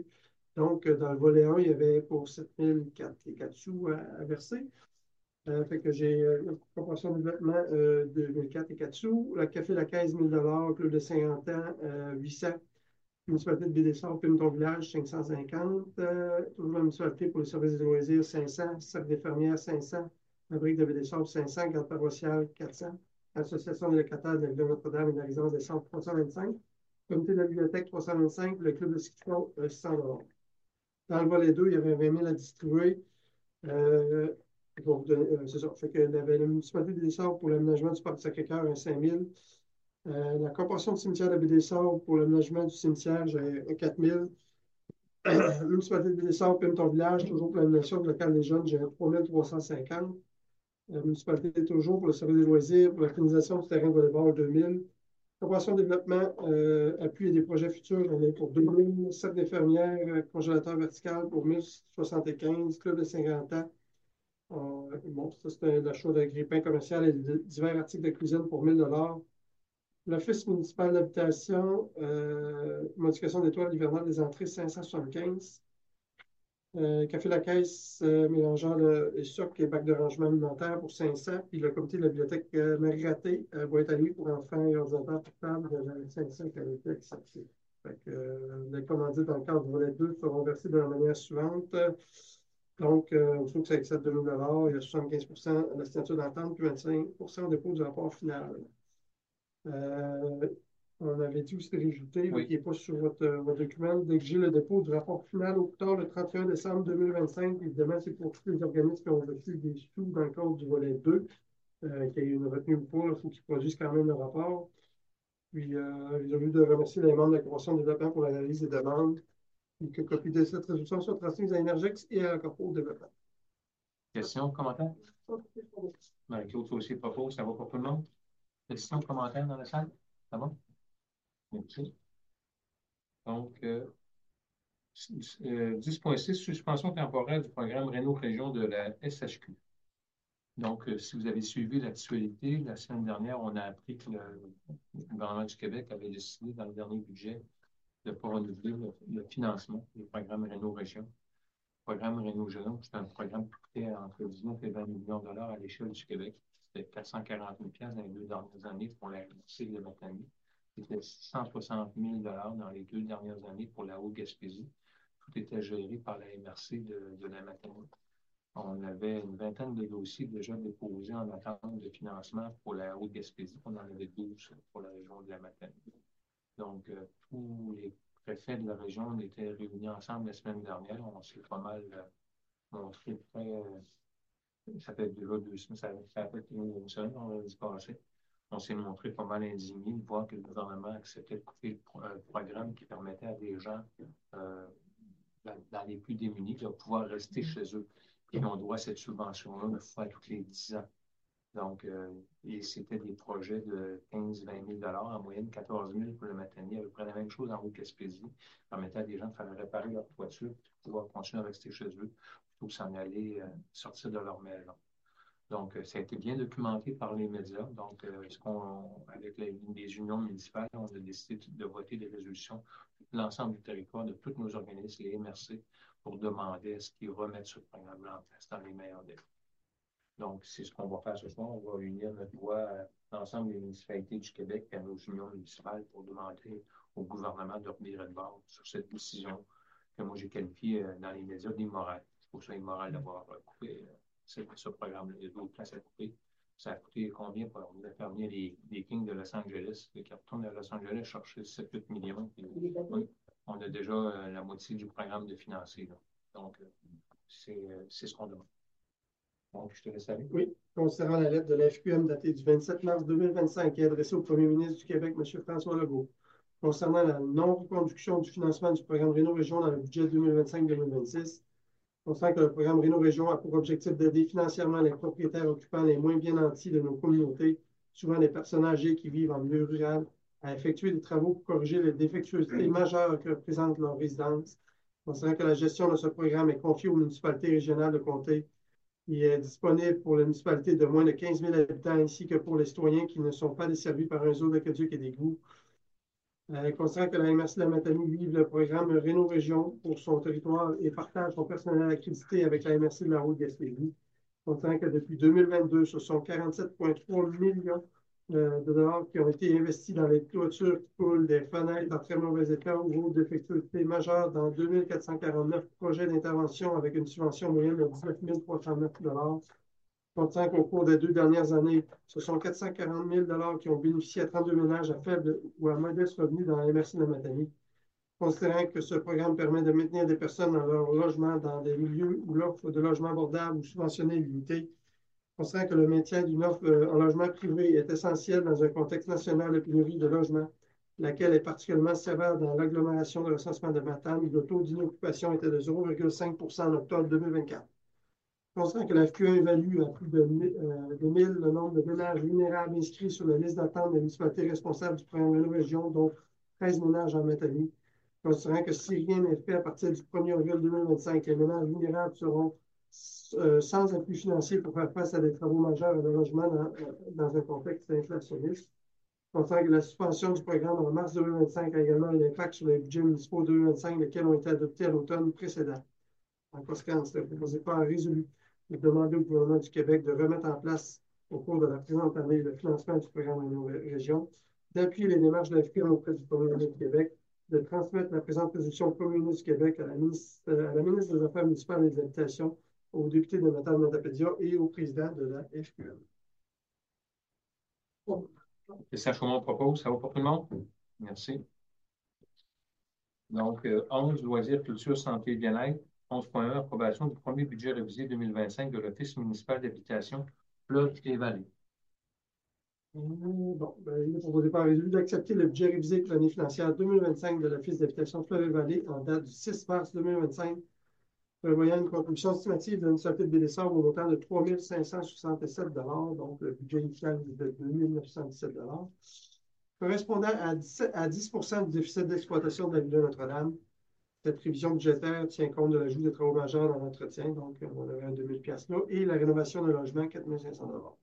Donc, euh, dans le volet un, il y avait pour sept mille quatre et quatre sous à, à verser. Euh, fait que j'ai euh, une proportion de développement euh, de mille quatre et quatre sous. Le Café La Caisse, mille dollars. Club de Saint-Antan, euh, huit cents. Municipalité de Bédessart, Plume ton village, cinq cent cinquante. Euh, toujours la municipalité pour les services des loisirs, cinq cents. Cercle des fermières, cinq cents. Fabrique de Bédessart, cinq cents. Garde paroissiale, quatre cents. Association des locataires de la Ville Notre-Dame et de la résidence des centres, trois cent vingt-cinq. Comité de la bibliothèque, trois cent vingt-cinq. Le club de ski de fond, euh, six cents dollars. Dans le volet deux, il y avait vingt mille à distribuer. Euh, donc, euh, c'est ça. Fait que la, la municipalité de Bédessart pour l'aménagement du parc Sacré-Cœur, un cinq mille. Euh, la corporation du cimetière de Bédessart pour l'aménagement du cimetière, j'ai quatre mille. La municipalité de Bédessart, Plume ton village, toujours pour l'animation du local des jeunes, j'ai trois mille trois cent cinquante. La municipalité, toujours pour le service des loisirs, pour la finalisation du terrain de volleyball, deux mille. Corporation de développement, euh, appui et des projets futurs, j'en ai pour deux mille. Cercle d'infirmières, euh, congélateur vertical pour mille soixante-quinze. Club de Saint-Quentin. Euh, bon, ça, c'était l'achat de grille-pain commercial et de divers articles de cuisine pour mille dollars. L'Office municipal d'habitation, euh, modification d'étoiles hivernales des entrées, cinq cent soixante-quinze. Euh, Café La Caisse, euh, mélangeant le, les socs et bacs de rangement alimentaire pour cinq cents. Puis le comité de la bibliothèque euh, Marie-Raté, euh, boîte à nuit pour enfants et ordinateurs portables de cinq cents qui avaient été acceptés. Fait que, euh, les commandites dans le cadre du volet deux seront versées de la manière suivante. Donc, euh, on trouve que ça excède deux mille dollars. Il y a soixante-quinze pour cent de la signature d'entente, puis vingt-cinq pour cent au dépôt du rapport final. Euh, on avait dit aussi de rajouter, Oui. qui n'est pas sur votre, votre document, d'exiger le dépôt du rapport final au plus tard le trente et un décembre deux mille vingt-cinq. Évidemment, c'est pour tous les organismes qui ont reçu des sous dans le cadre du volet deux, euh, qu'il y ait une retenue ou pas, il faut qu'ils produisent quand même le rapport. Puis, euh, j'ai envie de remercier les membres de la Commission de développement pour l'analyse des demandes et que copie de cette résolution soit transmise à Énergex et à la Corpo de développement. Questions, commentaires? Marie-Claude, toi aussi, propos, ça va pour tout le monde? Questions, commentaires dans la salle? Ça va? Merci. Donc, euh, euh, dix point six, suspension temporaire du programme Réno-Région de la S H Q. Donc, euh, si vous avez suivi l'actualité, la semaine dernière, on a appris que le, le gouvernement du Québec avait décidé dans le dernier budget de ne pas renouveler le, le financement du programme Réno-Région. Le programme Réno-Région, c'est un programme qui coûtait entre dix-neuf et vingt millions de dollars à l'échelle du Québec. C'était quatre cent quarante mille dollars dans les deux dernières années pour la cible de Matane. C'était cent soixante mille dollars dans les deux dernières années pour la Haute-Gaspésie. Tout était géré par la M R C de, de la Matane. On avait une vingtaine de dossiers déjà déposés en attente de financement pour la Haute-Gaspésie. On en avait douze pour la région de la Matane. Donc, euh, tous les préfets de la région étaient réunis ensemble la semaine dernière. On s'est pas mal euh, montré très. Euh, ça fait déjà deux semaines, ça, ça fait une semaine, on l'a dit passé. On s'est montré pas mal indigné de voir que le gouvernement acceptait de couper le pro un programme qui permettait à des gens euh, dans, dans les plus démunis de pouvoir rester chez eux. Puis on doit cette subvention-là une fois tous les dix ans. Donc, euh, et c'était des projets de quinze à vingt mille dollars, en moyenne quatorze mille pour le Matanier, à peu près la même chose en Haute-Gaspésie, permettait à des gens de faire réparer leur toiture, de pouvoir continuer à rester chez eux, plutôt que s'en aller euh, sortir de leur maison. Donc, euh, ça a été bien documenté par les médias. Donc, euh, ce qu'on, avec les, les unions municipales, on a décidé de voter des résolutions de l'ensemble du territoire, de tous nos organismes, les M R C, pour demander à ce qu'ils remettent ce programme-là en place dans les meilleurs délais. Donc, c'est ce qu'on va faire ce soir. On va unir notre voix à l'ensemble des municipalités du Québec et à nos unions municipales pour demander au gouvernement de revenir de bord sur cette décision que moi j'ai qualifiée euh, dans les médias d'immorale. Je trouve ça immoral d'avoir euh, coupé euh, ce, ce programme-là. Il y a d'autres places à couper. Ça a coûté combien pour les fermiers des, des Kings de Los Angeles, qui retournent à Los Angeles chercher sept à huit millions. Puis, oui, on a déjà euh, la moitié du programme de financer. Là. Donc, euh, c'est euh, ce qu'on demande. Donc, je te laisse aller. Oui, concernant la lettre de la F Q M datée du vingt-sept mars deux mille vingt-cinq qui est adressée au Premier ministre du Québec, M. François Legault, concernant la non-reconduction du financement du programme Réno-Région dans le budget deux mille vingt-cinq deux mille vingt-six, constant que le programme Réno-Région a pour objectif d'aider financièrement les propriétaires occupants les moins bien nantis de nos communautés, souvent les personnes âgées qui vivent en milieu rural, à effectuer des travaux pour corriger les défectuosités majeures que représente leur résidence, considérant que la gestion de ce programme est confiée aux municipalités régionales de comté. Il est disponible pour les municipalités de moins de quinze mille habitants ainsi que pour les citoyens qui ne sont pas desservis par un réseau d'aqueduc et d'égouts. Euh, considérant que la M R C de la Matanie livre le programme Réno Région pour son territoire et partage son personnel accrédité avec la M R C de la Haute-Gaspésie, considérant que depuis deux mille vingt-deux, ce sont quarante-sept virgule trois millions euh, de dollars qui ont été investis dans les clôtures qui coulent, des fenêtres dans très mauvais état ou autres défectuosité majeure dans deux mille quatre cent quarante-neuf projets d'intervention avec une subvention moyenne de dix-neuf mille trois cent neuf dollars. Considérant qu'au cours des deux dernières années, ce sont quatre cent quarante mille dollars qui ont bénéficié à trente-deux ménages à faible ou à modeste revenu dans la M R C de la Matanie. Considérant que ce programme permet de maintenir des personnes dans leur logement dans des milieux où l'offre de logement abordable ou subventionnée est limitée. Considérant que le maintien d'une offre euh, en logement privé est essentiel dans un contexte national de pénurie de logements, laquelle est particulièrement sévère dans l'agglomération de recensement de Matane, où le taux d'inoccupation était de zéro virgule cinq pour cent en octobre deux mille vingt-quatre. Considérant que la F Q A évalue à plus de, euh, de mille le nombre de ménages vulnérables inscrits sur la liste d'attente des municipalités responsables du programme Réno Région, dont treize ménages en Matanie. Considérant que si rien n'est fait à partir du premier avril deux mille vingt-cinq, les ménages vulnérables seront euh, sans appui financier pour faire face à des travaux majeurs de logement dans, dans un contexte inflationniste. Considérant que la suspension du programme en mars deux mille vingt-cinq a également un impact sur les budgets municipaux deux mille vingt-cinq, lesquels ont été adoptés à l'automne précédent. En conséquence, le proposé par résolu de demander au gouvernement du Québec de remettre en place, au cours de la présente année, le financement du programme Réno Région, d'appuyer les démarches de la F Q M auprès du premier ministre du Québec, de transmettre la présente résolution au premier ministre du Québec, à la ministre, à la ministre des Affaires municipales et des Habitations, au député de Matane-Matapédia et au président de la F Q M. Oh. C'est ça que on propose. Ça va pour tout le monde? Merci. Donc, euh, onze, loisirs, culture, santé et bien-être. onze point un, approbation du premier budget révisé deux mille vingt-cinq de l'Office municipal d'habitation, Fleuve et Vallée. Bon, ben, il est proposé par résolu d'accepter le budget révisé pour l'année financière deux mille vingt-cinq de l'Office d'habitation Fleuve et Vallée en date du six mars deux mille vingt-cinq, prévoyant une contribution estimative de l'Municipalité de Baie-des-Sables au montant de trois mille cinq cent soixante-sept dollars, donc le budget initial est de deux mille neuf cent dix-sept dollars, correspondant à dix, à dix pour cent du déficit d'exploitation de la Villa Notre-Dame. Cette révision budgétaire tient compte de l'ajout des travaux majeurs dans l'entretien, donc on aurait un deux mille dollars là, et la rénovation de logement, quatre mille cinq cents dollars.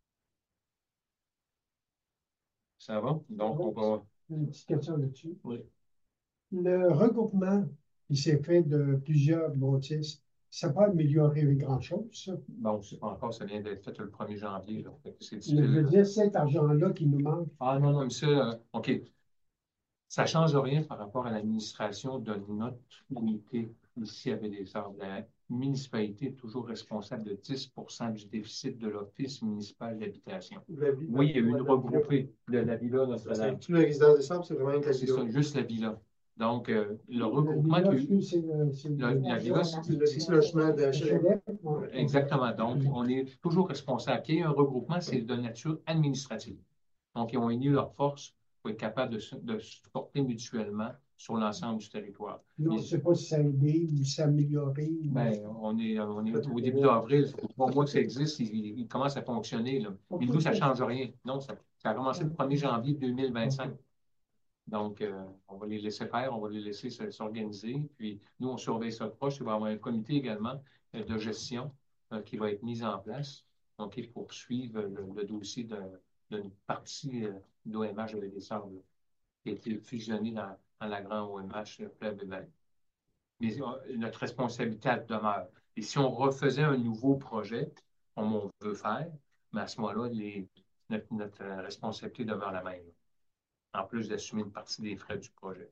Ça va? Donc, on va. Une petite question là-dessus. Oui. Le regroupement qui s'est fait de plusieurs bâtisses, ça n'a pas amélioré grand-chose, ça? Bon, je ne sais pas encore, ça vient d'être fait le premier janvier. Là. C'est Je veux dire, cet argent-là qui nous manque. Ah non, non, mais ça, euh, OK. Ça ne change rien par rapport à l'administration de notre unité ici à Baie-des-Sables. La municipalité est toujours responsable de dix pour cent du déficit de l'Office municipal d'habitation. Oui, il y a eu une regroupée de la Villa Notre-Dame. C'est-tu la résidence des Sables, c'est vraiment une C'est ça, juste la Villa. Donc, euh, le regroupement... La que, c'est la, la Villa, c'est le logement de H L M. Exactement. Donc, on est toujours responsable. Qu'il y ait un regroupement, c'est de nature administrative. Donc, ils ont uni leurs forces pour être capables de, de se supporter mutuellement sur l'ensemble du territoire. Non, je ne sais pas si ça a aidé ou si ça a amélioré. Ben, on est, on est au début d'avril, ça fait trois mois que ça existe, il, il commence à fonctionner. Là. Mais nous, ça ne change rien. Non, ça, ça a commencé le premier janvier deux mille vingt-cinq. Donc, euh, on va les laisser faire, on va les laisser s'organiser. Puis, nous, on surveille ça de proche. Il va y avoir un comité également euh, de gestion euh, qui va être mis en place, donc, pour suivre le, le dossier d'une partie euh, d'O M H avec des sables qui a été fusionné dans, dans la grande O M H Fleuve et Vallée. Mais euh, notre responsabilité elle demeure. Et si on refaisait un nouveau projet, comme on veut faire, mais à ce moment-là, les, notre, notre responsabilité demeure la même, en plus d'assumer une partie des frais du projet.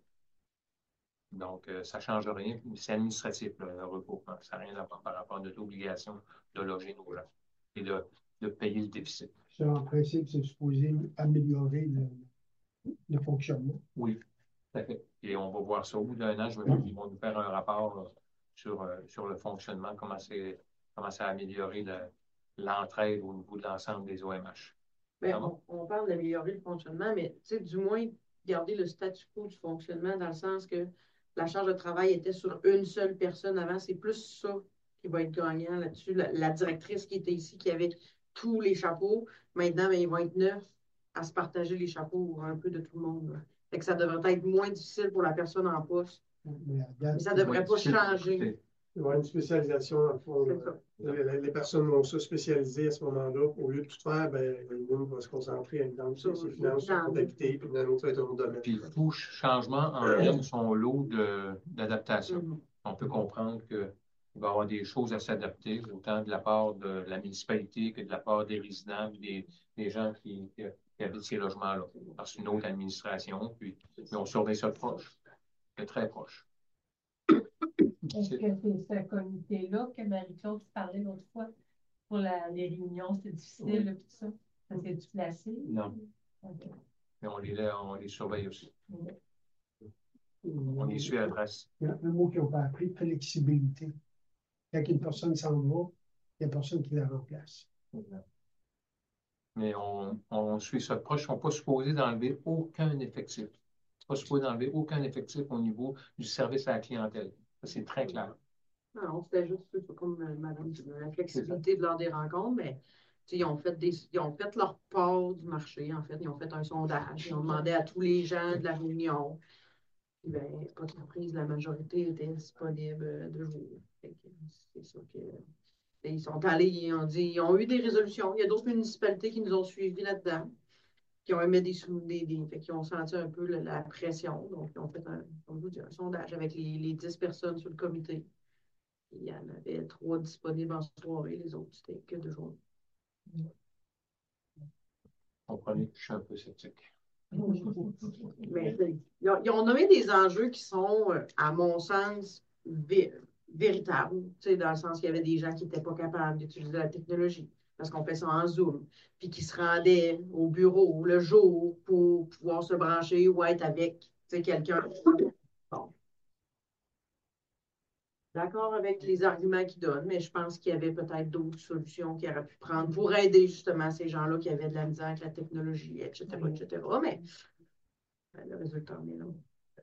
Donc, euh, ça ne change rien. C'est administratif, là, le regroupement. Ça n'a rien à voir par rapport à notre obligation de loger nos gens et de, de payer le déficit. Ça, en principe, c'est supposé améliorer le, le fonctionnement. Oui, tout à fait. Et on va voir ça au bout d'un an. Je vais, ils vont nous faire un rapport là, sur, euh, sur le fonctionnement, comment, comment ça a amélioré l'entraide au niveau de l'ensemble des O M H. Bien, on, on parle d'améliorer le fonctionnement, mais du moins garder le statu quo du fonctionnement dans le sens que la charge de travail était sur une seule personne avant. C'est plus ça qui va être gagnant là-dessus. La, la directrice qui était ici, qui avait tous les chapeaux, maintenant, bien, ils vont être neuf à se partager les chapeaux un peu de tout le monde. Là. Fait que ça devrait être moins difficile pour la personne en poste. Mais, mais ça ne devrait pas changer. Il va y avoir une spécialisation, dans le fond. C'est ça. Les, les- les personnes vont se spécialiser à ce moment-là. Au lieu de tout faire, ben, l'une va se concentrer dans Sur- ses finances, sur la dans- comptabilité, puis dans l'autre va être un autre domaine. Puis tout changement entraîne son lot de- d'adaptation. Mhm. On peut comprendre qu'il va y avoir des choses à s'adapter, autant de la part de la municipalité que de la part des résidents, des, des gens qui, qui, qui habitent ces logements-là. Parce qu'une autre administration, puis mais on surveille ça de proche, de très proche. Est-ce que c'est ce comité-là que Marie-Claude parlait l'autre fois pour la- les réunions, c'était difficile, là, tout ça? Ça s'est-tu placé? Non, Ok. mais on les, on les surveille aussi. Ouais. On les suit à l'adresse. Il y a un mot qu'ils n'ont pas appris, flexibilité. Quand une personne s'en va, il n'y a personne qui la remplace. Mais on, on suit ça de proche. Ils ne sont pas supposés d'enlever aucun effectif. Ils ne sont pas supposés d'enlever aucun effectif au niveau du service à la clientèle. Ça, c'est très clair. Non, c'était juste c'est pas comme euh, madame dit, la flexibilité de l'heure des rencontres, mais tu sais, ils ont fait des, ils ont fait leur part du marché, en fait. Ils ont fait un sondage. Ils ont demandé à tous les gens de la réunion. Puis, ben, pas de surprise, la majorité était disponible euh, deux jours. Fait que c'est ça que. Et ils sont allés, ils ont dit, ils ont eu des résolutions. Il y a d'autres municipalités qui nous ont suivis là-dedans, qui ont émis des, sous- des, des fait qu'ils ont senti un peu la, la pression. Donc, ils ont fait un, comme je vous dis, un sondage avec les, les dix personnes sur le comité. Il y en avait trois disponibles en soirée, les autres, c'était que deux jours. Comprenez que je suis un peu sceptique. Mais tu sais, ils ont, ils ont nommé des enjeux qui sont, euh, à mon sens, vé- véritables. Tu sais, dans le sens qu'il y avait des gens qui n'étaient pas capables d'utiliser la technologie parce qu'on fait ça en Zoom, puis qui se rendaient au bureau le jour pour pouvoir se brancher ou être avec tu sais, quelqu'un. Bon. D'accord avec les arguments qu'ils donnent, mais je pense qu'il y avait peut-être d'autres solutions qu'ils auraient pu prendre pour aider justement ces gens-là qui avaient de la misère avec la technologie, et cetera, et cetera. Mais ben, le résultat en est là.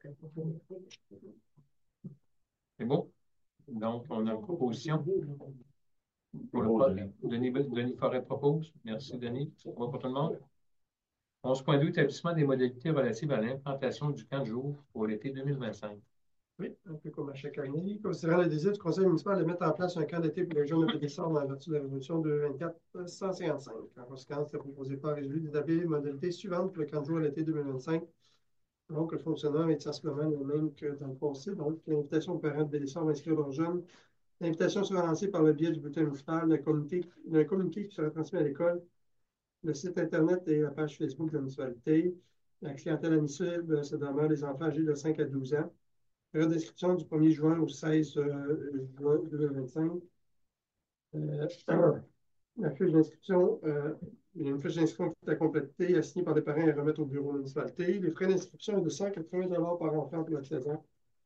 C'est bon? Donc, on a une proposition pour le projet. Denis, Denis Forêt propose. Merci, Denis. C'est bon pour tout le monde? onze point deux, établissement des modalités relatives à l'implantation du camp de jour pour l'été deux mille vingt-cinq. Oui, un peu comme à chaque année. Considérant le désir du conseil municipal de mettre en place un camp d'été pour les jeunes adolescents en vertu de la résolution deux mille vingt-quatre cent cinquante-cinq. En conséquence, le proposé par résolu d'établir les modalités suivantes pour le camp de jour à l'été deux mille vingt-cinq. Donc, le fonctionnement est sensiblement le même que dans le passé. Donc, l'invitation aux parents d'adolescents à inscrire leurs jeunes. L'invitation sera lancée par le biais du bulletin municipal, le communiqué, le communiqué qui sera transmis à l'école, le site Internet et la page Facebook de la municipalité. La clientèle admissible, c'est demeure les enfants âgés de cinq à douze ans. Période d'inscription du premier juin au seize juin deux mille vingt-cinq. Euh, la fiche d'inscription, euh, il y a une fiche d'inscription qui est à compléter, assignée par les parents et à remettre au bureau de la municipalité. Les frais d'inscription sont de cent quatre-vingts dollars par enfant pour la saison.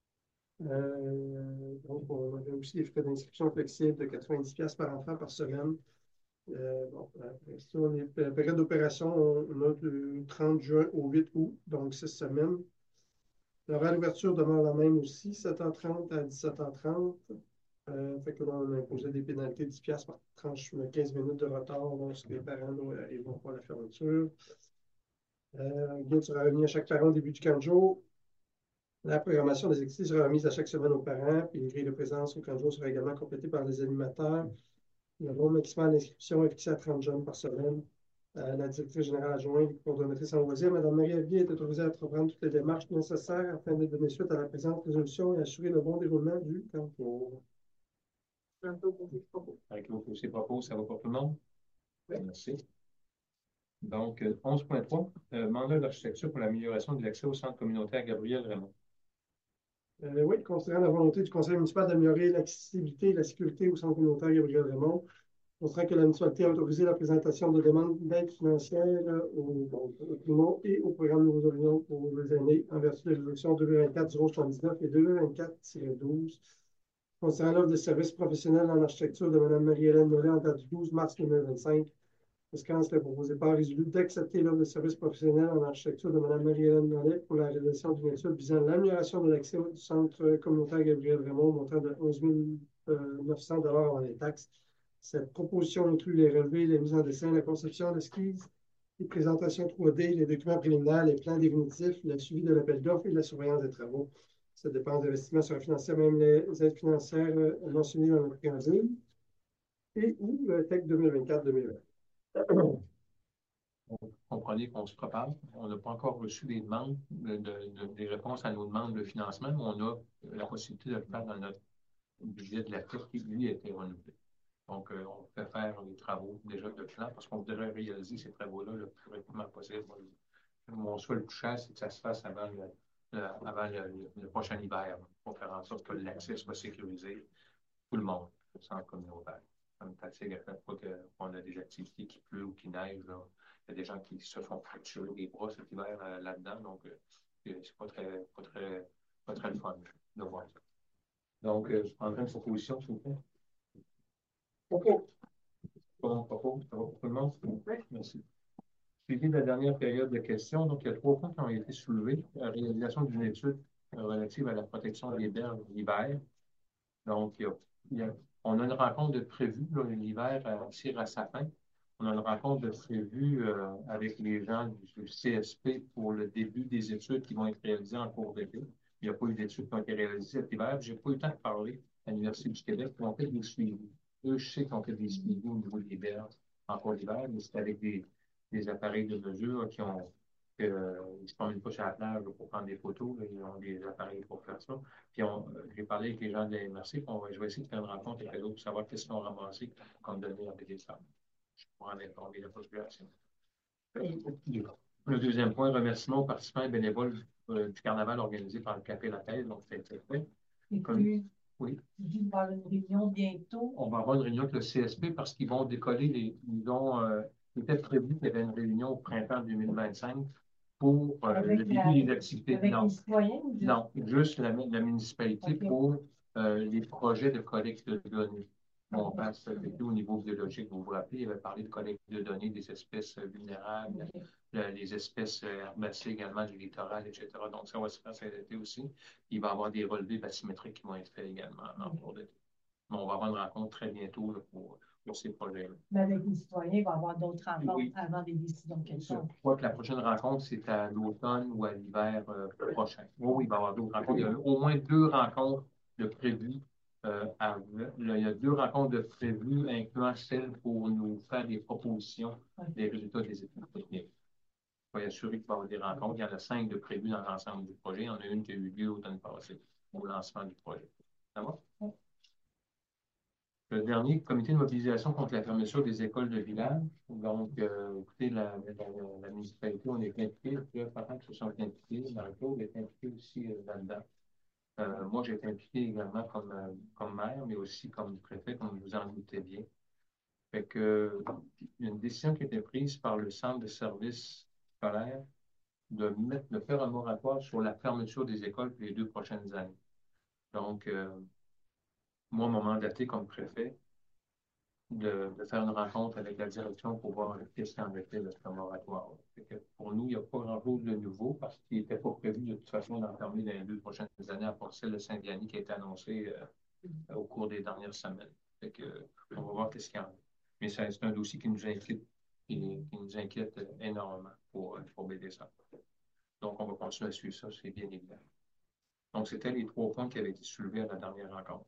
Euh, donc, on a aussi des frais d'inscription flexibles de quatre-vingt-dix dollars par enfant par semaine. Euh, bon, après ça, les périodes d'opération, on, on a du trente juin au huit août, donc six semaines. L'horaire d'ouverture demeure la même aussi, sept heures trente à dix-sept heures trente. Euh, fait que là, on a imposé des pénalités de dix dollars par tranche, quinze minutes de retard lorsque les parents ne vont pas à la fermeture. Euh, le guide sera remis à chaque parent au début du camp de jour. La programmation des activités sera remise à chaque semaine aux parents, puis les grilles de présence au camp de jour sera également complétées par les animateurs. Le nombre maximal d'inscription est fixé à trente jeunes par semaine. Euh, la directrice générale adjointe et coordonnatrice en loisirs, Mme Marie Avier, est autorisée à entreprendre toutes les démarches nécessaires afin de donner suite à la présente résolution et assurer le bon déroulement du camp de jour. Un peu pour les propos. Avec l'autre aussi propose, ça va pour tout le monde? Oui. Merci. Donc, euh, onze point trois, euh, mandat d'architecture pour l'amélioration de l'accès au centre communautaire Gabriel Raymond. Euh, oui, considérant la volonté du conseil municipal d'améliorer l'accessibilité et la sécurité au centre communautaire Gabriel Raymond, considérant que la municipalité a autorisé la présentation de demandes d'aide financière euh, au, bon, au Plumont et au programme Nouveaux Horizons pour les aînés en vertu de résolution deux mille vingt-quatre zéro soixante-dix-neuf et deux mille vingt-quatre douze. Concernant l'offre de services professionnels en architecture de Mme Marie-Hélène Nollet en date du douze mars deux mille vingt-cinq, conséquence, le proposé par résolu d'accepter l'offre de services professionnels en architecture de Mme Marie-Hélène Nollet pour la réalisation d'une étude visant l'amélioration de l'accès du centre communautaire Gabriel Raymond, montant de onze mille neuf cents dollars avant les taxes. Cette proposition inclut les relevés, les mises en dessin, la conception d'esquisses, les présentations trois D, les documents préliminaires, les plans définitifs, le suivi de l'appel d'offres et la surveillance des travaux. Cette dépense d'investissement sera financée même les aides financières euh, mentionnées dans le préambule et ou le texte deux mille vingt-quatre deux mille vingt. Vous comprenez qu'on se prépare. On n'a pas encore reçu des demandes, de, de- de- des réponses à nos demandes de financement, mais on a la possibilité de le faire dans notre budget de la F I C qui, lui, a été renouvelé. Donc, euh, on peut faire les travaux déjà de plan parce qu'on voudrait réaliser ces travaux-là le plus rapidement possible. Mon souhait le plus cher, c'est que ça se fasse avant le, le- avant le, le- le prochain hiver pour faire en sorte que l'accès soit sécurisé tout le monde, sans communautaire. Comme tu sais, pas qu'on a des activités qui pleut ou qui neige, là. Il y a des gens qui se font fracturer les bras cet hiver euh, là-dedans, donc euh, c'est pas très, pas très, pas très le fun de voir ça. Donc, euh, je prendrai une proposition, s'il vous plaît. Propos. Bon, propos, ça va pour tout le monde? Oui. Merci. Suivi de la dernière période de questions, donc il y a trois points qui ont été soulevés. La réalisation d'une étude relative à la protection des berges l'hiver. Donc, il y a, il y a- on a une rencontre de prévue l'hiver à tire à sa fin. On a une rencontre de prévue euh, avec les gens du C S P pour le début des études qui vont être réalisées en cours d'été. Il n'y a pas eu d'études qui ont été réalisées cet hiver. Je n'ai pas eu le temps de parler à l'Université du Québec qui ont fait des suivis. Eux, je sais qu'ils ont fait des suivis au niveau des berges en cours d'hiver, mais c'est avec des, des appareils de mesure qui ont que, euh, ils ne se promènent pas sur la plage pour prendre des photos, là, ils ont des appareils pour faire ça. Puis on- euh, j'ai parlé avec les gens de la M R C, puis on va, je vais essayer de faire une rencontre avec eux pour savoir qu'est-ce qu'ils ont ramassé comme données avec les femmes. Je pourrais en informer la population. Le deuxième point, remerciement aux participants et bénévoles euh, du carnaval organisé par le Café La Thèse, donc ça a été fait. Et Comme- puis, Oui. il va y avoir une réunion bientôt. On va avoir une réunion avec le C S P parce qu'ils vont décoller les. Ils ont. Euh, il était prévu qu'il y avait une réunion au printemps deux mille vingt-cinq pour euh, Avec le début la- des activités. Avec Non, les citoyens ou juste- non, juste la, la municipalité Ok. pour euh, les projets de collecte de données. On Ok. passe avec eux au niveau biologique. Vous vous rappelez, il avait parlé de collecte de données des espèces euh, vulnérables, Ok. le- les espèces euh, herbacées également du littoral, et cetera. Donc, ça va se faire cet été aussi. Il va y avoir des relevés bathymétriques qui vont être faits également en cours d'été. Mais on va avoir une rencontre très bientôt là, pour, pour ces projets-là. Mais avec les citoyens, il va y avoir d'autres rencontres Oui. avant des décisions Je quelconques. crois que la prochaine rencontre, c'est à l'automne ou à l'hiver euh, prochain. Oui, oui, il va y avoir d'autres rencontres. Il y a au moins deux rencontres de prévues. Euh, à- là, il y a deux rencontres de prévues, incluant celle pour nous faire des propositions des résultats des études techniques. Soyez assurés qu'il va y avoir des rencontres. Il y en a cinq de prévues dans l'ensemble du projet. Il y en a une qui a eu lieu l'automne passé au lancement du projet. Ça va? Oui. Le dernier, comité de mobilisation contre la fermeture des écoles de village. Donc, euh, écoutez, la, la, la municipalité, on est impliqué, plusieurs parents qui se sont impliqués. Marie-Claude est impliquée aussi euh, là-dedans. Euh, moi, j'ai été impliqué également comme, euh, comme maire, mais aussi comme préfet, comme vous en doutez bien. Fait que, il y a une décision qui a été prise par le centre de services scolaires de, mettre, de faire un moratoire sur la fermeture des écoles pour les deux prochaines années. Donc, euh, moi, mon mandaté comme préfet, de, de faire une rencontre avec la direction pour voir qu'est-ce qu'il en était de ce moratoire. Pour nous, il n'y a pas grand-chose de nouveau parce qu'il n'était pas prévu de toute façon d'enfermer dans les deux prochaines années, à part celle de Saint-Denis qui a été annoncée euh, au cours des dernières semaines. Fait que, on va voir qu'est-ce qu'il y en a. Mais c'est un dossier qui nous inquiète, qui, qui nous inquiète énormément pour, pour B D S A. Donc, on va continuer à suivre ça, c'est bien évident. Donc, c'était les trois points qui avaient été soulevés à la dernière rencontre.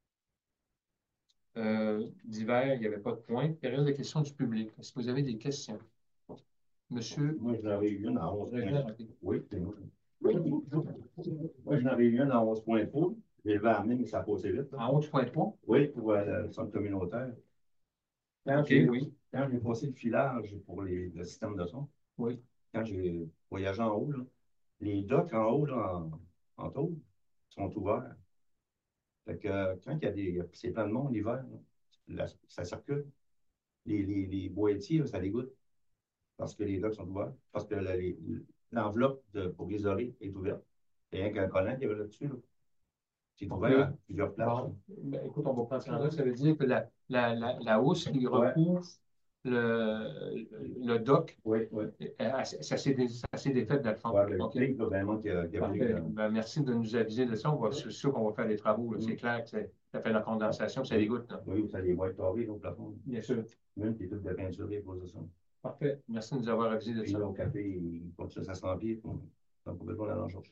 Euh, d'hiver, il n'y avait pas de points. Période de questions du public. Est-ce que vous avez des questions? Monsieur. Moi, je n'avais eu une à onze Régent points. Rapide. Oui, c'est moi. Moi, je n'avais eu une à onze point trois. Je l'ai amené, mais ça a passé vite. là. En onze point trois? Oui, pour euh, le centre communautaire. Quand OK, j'ai- oui. Quand j'ai passé le filage pour les, le système de son, Oui. quand j'ai voyagé en haut, là, les docks en haut, là, en, en tôle, sont ouverts. Fait que euh, quand il y a des. C'est plein de monde l'hiver, là, la- ça circule. Les, les, les boîtiers, là, ça dégoûte. Parce que les docks sont ouverts. Parce que la- les- l'enveloppe de- pour isoler est ouverte. Il y a rien qu'un collant qui avait là-dessus. Là. C'est ouvert à plusieurs places. Bon, ben, écoute, on va prendre ça là. Ça veut dire que la, la, la, la hausse qui recouvre le, le dock, Oui, oui. euh, ça s'est dé- ça s'est défait de la fond. Ouais, le OK. clic, là, vraiment, qu'il y a, qu'il y a Parfait. eu, Ben, merci de nous aviser de ça. On va, c'est sûr qu'on va faire des travaux. là. C'est Mm. clair que c'est- ça fait la condensation, ça dégoûte. Là. oui, ça les voit carrés au plafond. Bien sûr. Même qui est toute de peinture et cause de ça. Parfait. Merci de nous avoir avisé de Puis ça. là, au café, ils continuent à s'en pied. Donc, on peut pas aller en chercher.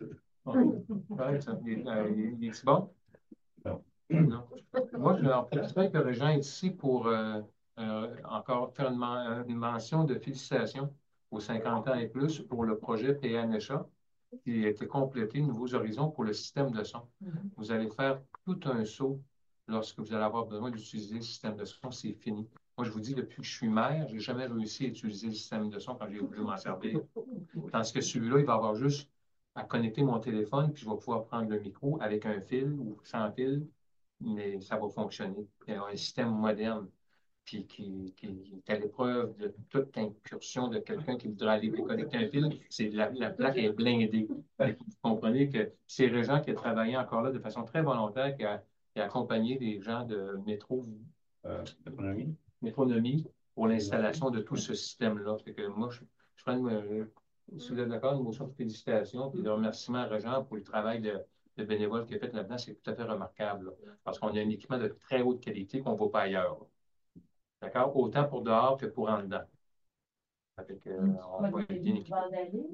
Ouais, ça, il, euh, il- il est bon? Non. Non. Moi, je en profiterai que les gens ici pour euh, euh, encore faire une, men- une mention de félicitations aux cinquante ans et plus pour le projet P N H A qui a été complété, Nouveaux Horizons, pour le système de son. Vous allez faire tout un saut lorsque vous allez avoir besoin d'utiliser le système de son, c'est fini. Moi, je vous dis, depuis que je suis maire, je n'ai jamais réussi à utiliser le système de son quand j'ai voulu m'en servir. Tandis que celui-là, il va avoir juste à connecter mon téléphone, puis je vais pouvoir prendre le micro avec un fil ou sans fil, mais ça va fonctionner. Il y a un système moderne puis qui, qui est à l'épreuve de toute incursion de quelqu'un qui voudrait aller déconnecter un fil. C'est la, la plaque est blindée. Fait que vous comprenez que c'est Régent qui a travaillé encore là de façon très volontaire, qui a, qui a accompagné des gens de métro, Euh, économie. métronomie pour l'installation de tout ce système-là. Fait que moi, je, je prends une, si vous êtes d'accord, une motion de félicitations et de remerciement à Régent pour le travail de, de bénévole qu'il a fait là-dedans. C'est tout à fait remarquable, là, parce qu'on a un équipement de très haute qualité qu'on ne voit pas ailleurs. Là. D'accord? Autant pour dehors que pour en dedans. Avec, euh, on va éviter une équipe.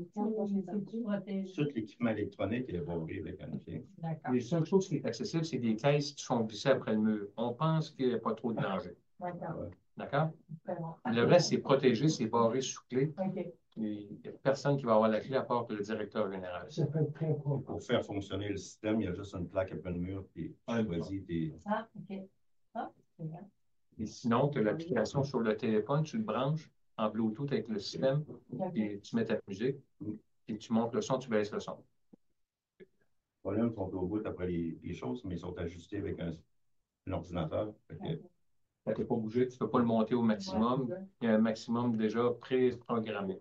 Tout l'équipement électronique est barré avec un fil. Les seules choses qui sont accessibles, c'est des caisses qui sont glissées après le mur. On pense qu'il n'y a pas trop de danger. D'accord? Le reste, c'est protégé, c'est barré sous clé. Il n'y a personne qui va avoir la clé à part que le directeur général. Ça peut être très propre. Pour faire fonctionner le système, il y a juste une plaque après le mur, puis tu choisis tes. Ah, OK. Ah, c'est bien. Et sinon, tu as l'application sur le téléphone, tu le branches en Bluetooth avec le système, et tu mets ta musique, et tu montes le son, tu baisses le son. Les problèmes sont au bout après les, les choses, mais ils sont ajustés avec un, un ordinateur. Fait que, Ça ne peut pas bouger, tu ne peux pas le monter au maximum. Il y a un maximum déjà pré-programmé.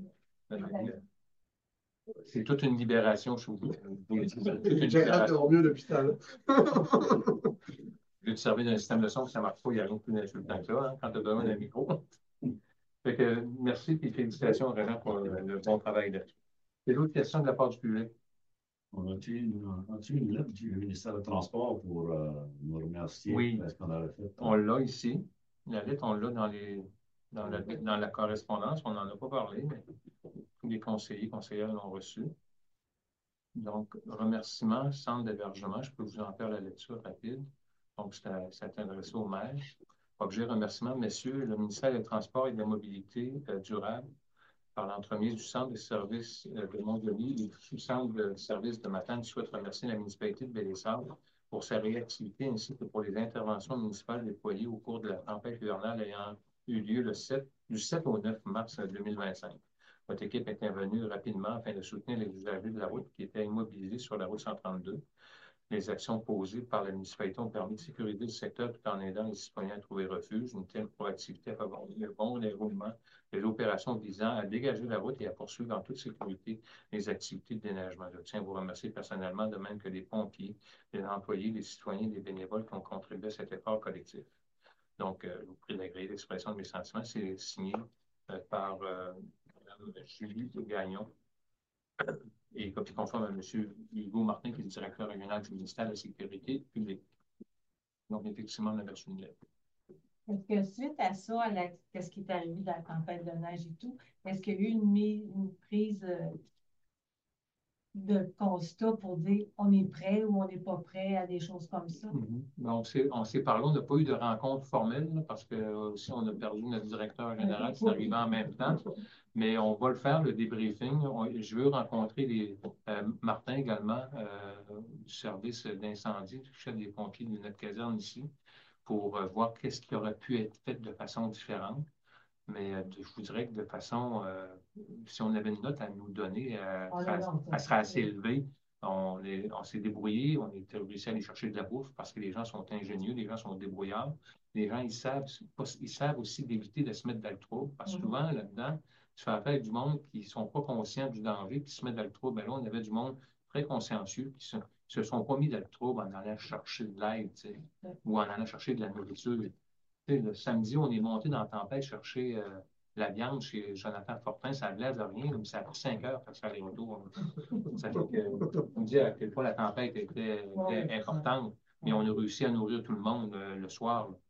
C'est toute une libération, je vous dis. J'ai hâte d'avoir mieux l'hôpital. Je vais te servir d'un système de son, ça ne marche pas, il n'y a rien de plus insultant que ça, hein, quand tu as besoin d'un micro. Fait que, merci et félicitations, Régent, pour le, le bon travail là-dessus. Et l'autre question de la part du public? On a-tu une, a-tu une lettre du ministère des Transports pour euh, nous remercier Oui. de ce qu'on a fait? On l'a ici. La lettre, on l'a dans, les, dans, la, dans la correspondance. On n'en a pas parlé, mais tous les conseillers, conseillères l'ont reçu. Donc, remerciement, centre d'hébergement. Je peux vous en faire la lecture rapide. Donc, c'est adressé au maire. Objet remerciement, messieurs, le ministère des Transports et de la Mobilité euh, durable, par l'entremise du centre de services euh, de Montjoly et du centre de services de Matane, souhaite remercier la municipalité de Baie-des-Sables pour sa réactivité ainsi que pour les interventions municipales déployées au cours de la tempête hivernale ayant eu lieu le sept, du sept au neuf mars deux mille vingt-cinq. Votre équipe est intervenue rapidement afin de soutenir les usagers de la route qui étaient immobilisés sur la route cent trente-deux. Les actions posées par la municipalité ont permis de sécuriser le secteur tout en aidant les citoyens à trouver refuge. Une telle proactivité favorise le bon déroulement des opérations visant à dégager la route et à poursuivre en toute sécurité les activités de déneigement. Je tiens à vous remercier personnellement, de même que les pompiers, les employés, les citoyens, les bénévoles qui ont contribué à cet effort collectif. Donc, euh, je vous prie d'agréer l'expression de mes sentiments. C'est signé euh, par euh, Mme Julie Gagnon. Et copie conforme à M. Hugo Martin, qui est le directeur régional du ministère de la Sécurité publique. Donc, effectivement, on a reçu une lettre. Est-ce que suite à ça, à la, qu'est-ce qui est arrivé de la tempête de neige et tout, est-ce qu'il y a eu une, mise, une prise euh, de constat pour dire on est prêt ou on n'est pas prêt à des choses comme ça? Mm-hmm. On s'est parlé, on n'a pas eu de rencontre formelle là, parce que euh, si on a perdu notre directeur général, c'est arrivé en même temps. Mais on va le faire, le débriefing. On, je veux rencontrer les, euh, Martin également euh, du service d'incendie, du chef des pompiers de notre caserne ici, pour euh, voir qu'est-ce qui aurait pu être fait de façon différente. Mais euh, je vous dirais que de façon, euh, si on avait une note à nous donner, euh, oh, elle, non, elle serait assez élevée. On, on s'est débrouillé, on est réussi à aller chercher de la bouffe parce que les gens sont ingénieux, les gens sont débrouillards. Les gens, ils savent, ils savent aussi d'éviter de se mettre dans le trouble parce que souvent, là-dedans, tu fais affaire avec du monde qui ne sont pas conscients du danger, qui se mettent dans le trouble. Ben là, on avait du monde très consciencieux qui se, se sont pas mis dans le trouble en allant chercher de l'aide, tu sais, ou en allant chercher de la nourriture. Tu sais, le samedi, on est monté dans la tempête chercher euh, la viande chez Jonathan Fortin. Ça ne glace de rien, mais ça a pris cinq heures pour faire les retours. Ça fait que, on dit à quel point la tempête était, était importante, mais on a réussi à nourrir tout le monde euh, le soir. Là.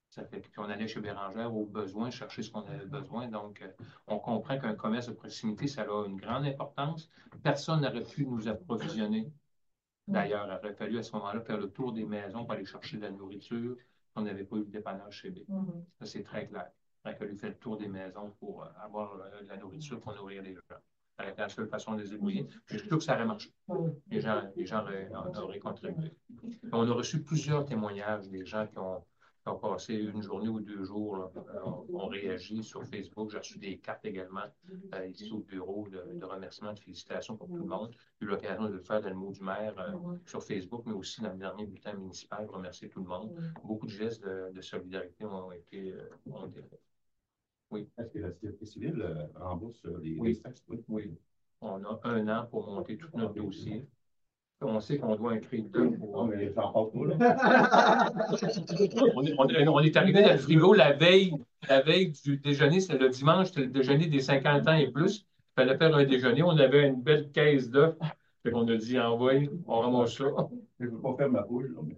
Ça fait, puis on allait chez Bérangère au besoin, chercher ce qu'on avait besoin. Donc, euh, on comprend qu'un commerce de proximité, ça a une grande importance. Personne n'aurait pu nous approvisionner. D'ailleurs, il aurait fallu à ce moment-là faire le tour des maisons pour aller chercher de la nourriture. On n'avait pas eu de dépannage chez B. Mhm. Ça, c'est très clair. Il aurait fallu faire le tour des maisons pour euh, avoir euh, de la nourriture pour nourrir les gens. Ça aurait été la seule façon de les débrouiller. Je suis sûr que ça aurait marché. Les gens, les gens auraient, auraient contribué. On a reçu plusieurs témoignages des gens qui ont, qui ont passé une journée ou deux jours, là, ont, ont réagi sur Facebook. J'ai reçu des cartes également euh, ici au bureau de, de remerciements, de félicitations pour tout le monde. J'ai eu l'occasion de le faire dans le mot du maire euh, sur Facebook, mais aussi dans le dernier bulletin municipal, remercier tout le monde. Beaucoup de gestes de, de solidarité ont été, euh, ont été faits. Oui. Est-ce que la sécurité civile euh, rembourse euh, les, Oui. les taxes? Oui. Oui. On a un an pour monter tout notre dossier. On sait qu'on doit inscrire deux pour. Non, mais j'en parle pas, là. On est, on est- on est arrivé dans le frigo la veille, la veille du déjeuner, c'était le dimanche, c'était le déjeuner des cinquante ans et plus. Il fallait faire un déjeuner. On avait une belle caisse d'œufs. Fait qu'on a dit, envoie, on ramasse ça. Je ne veux pas faire ma poule. là,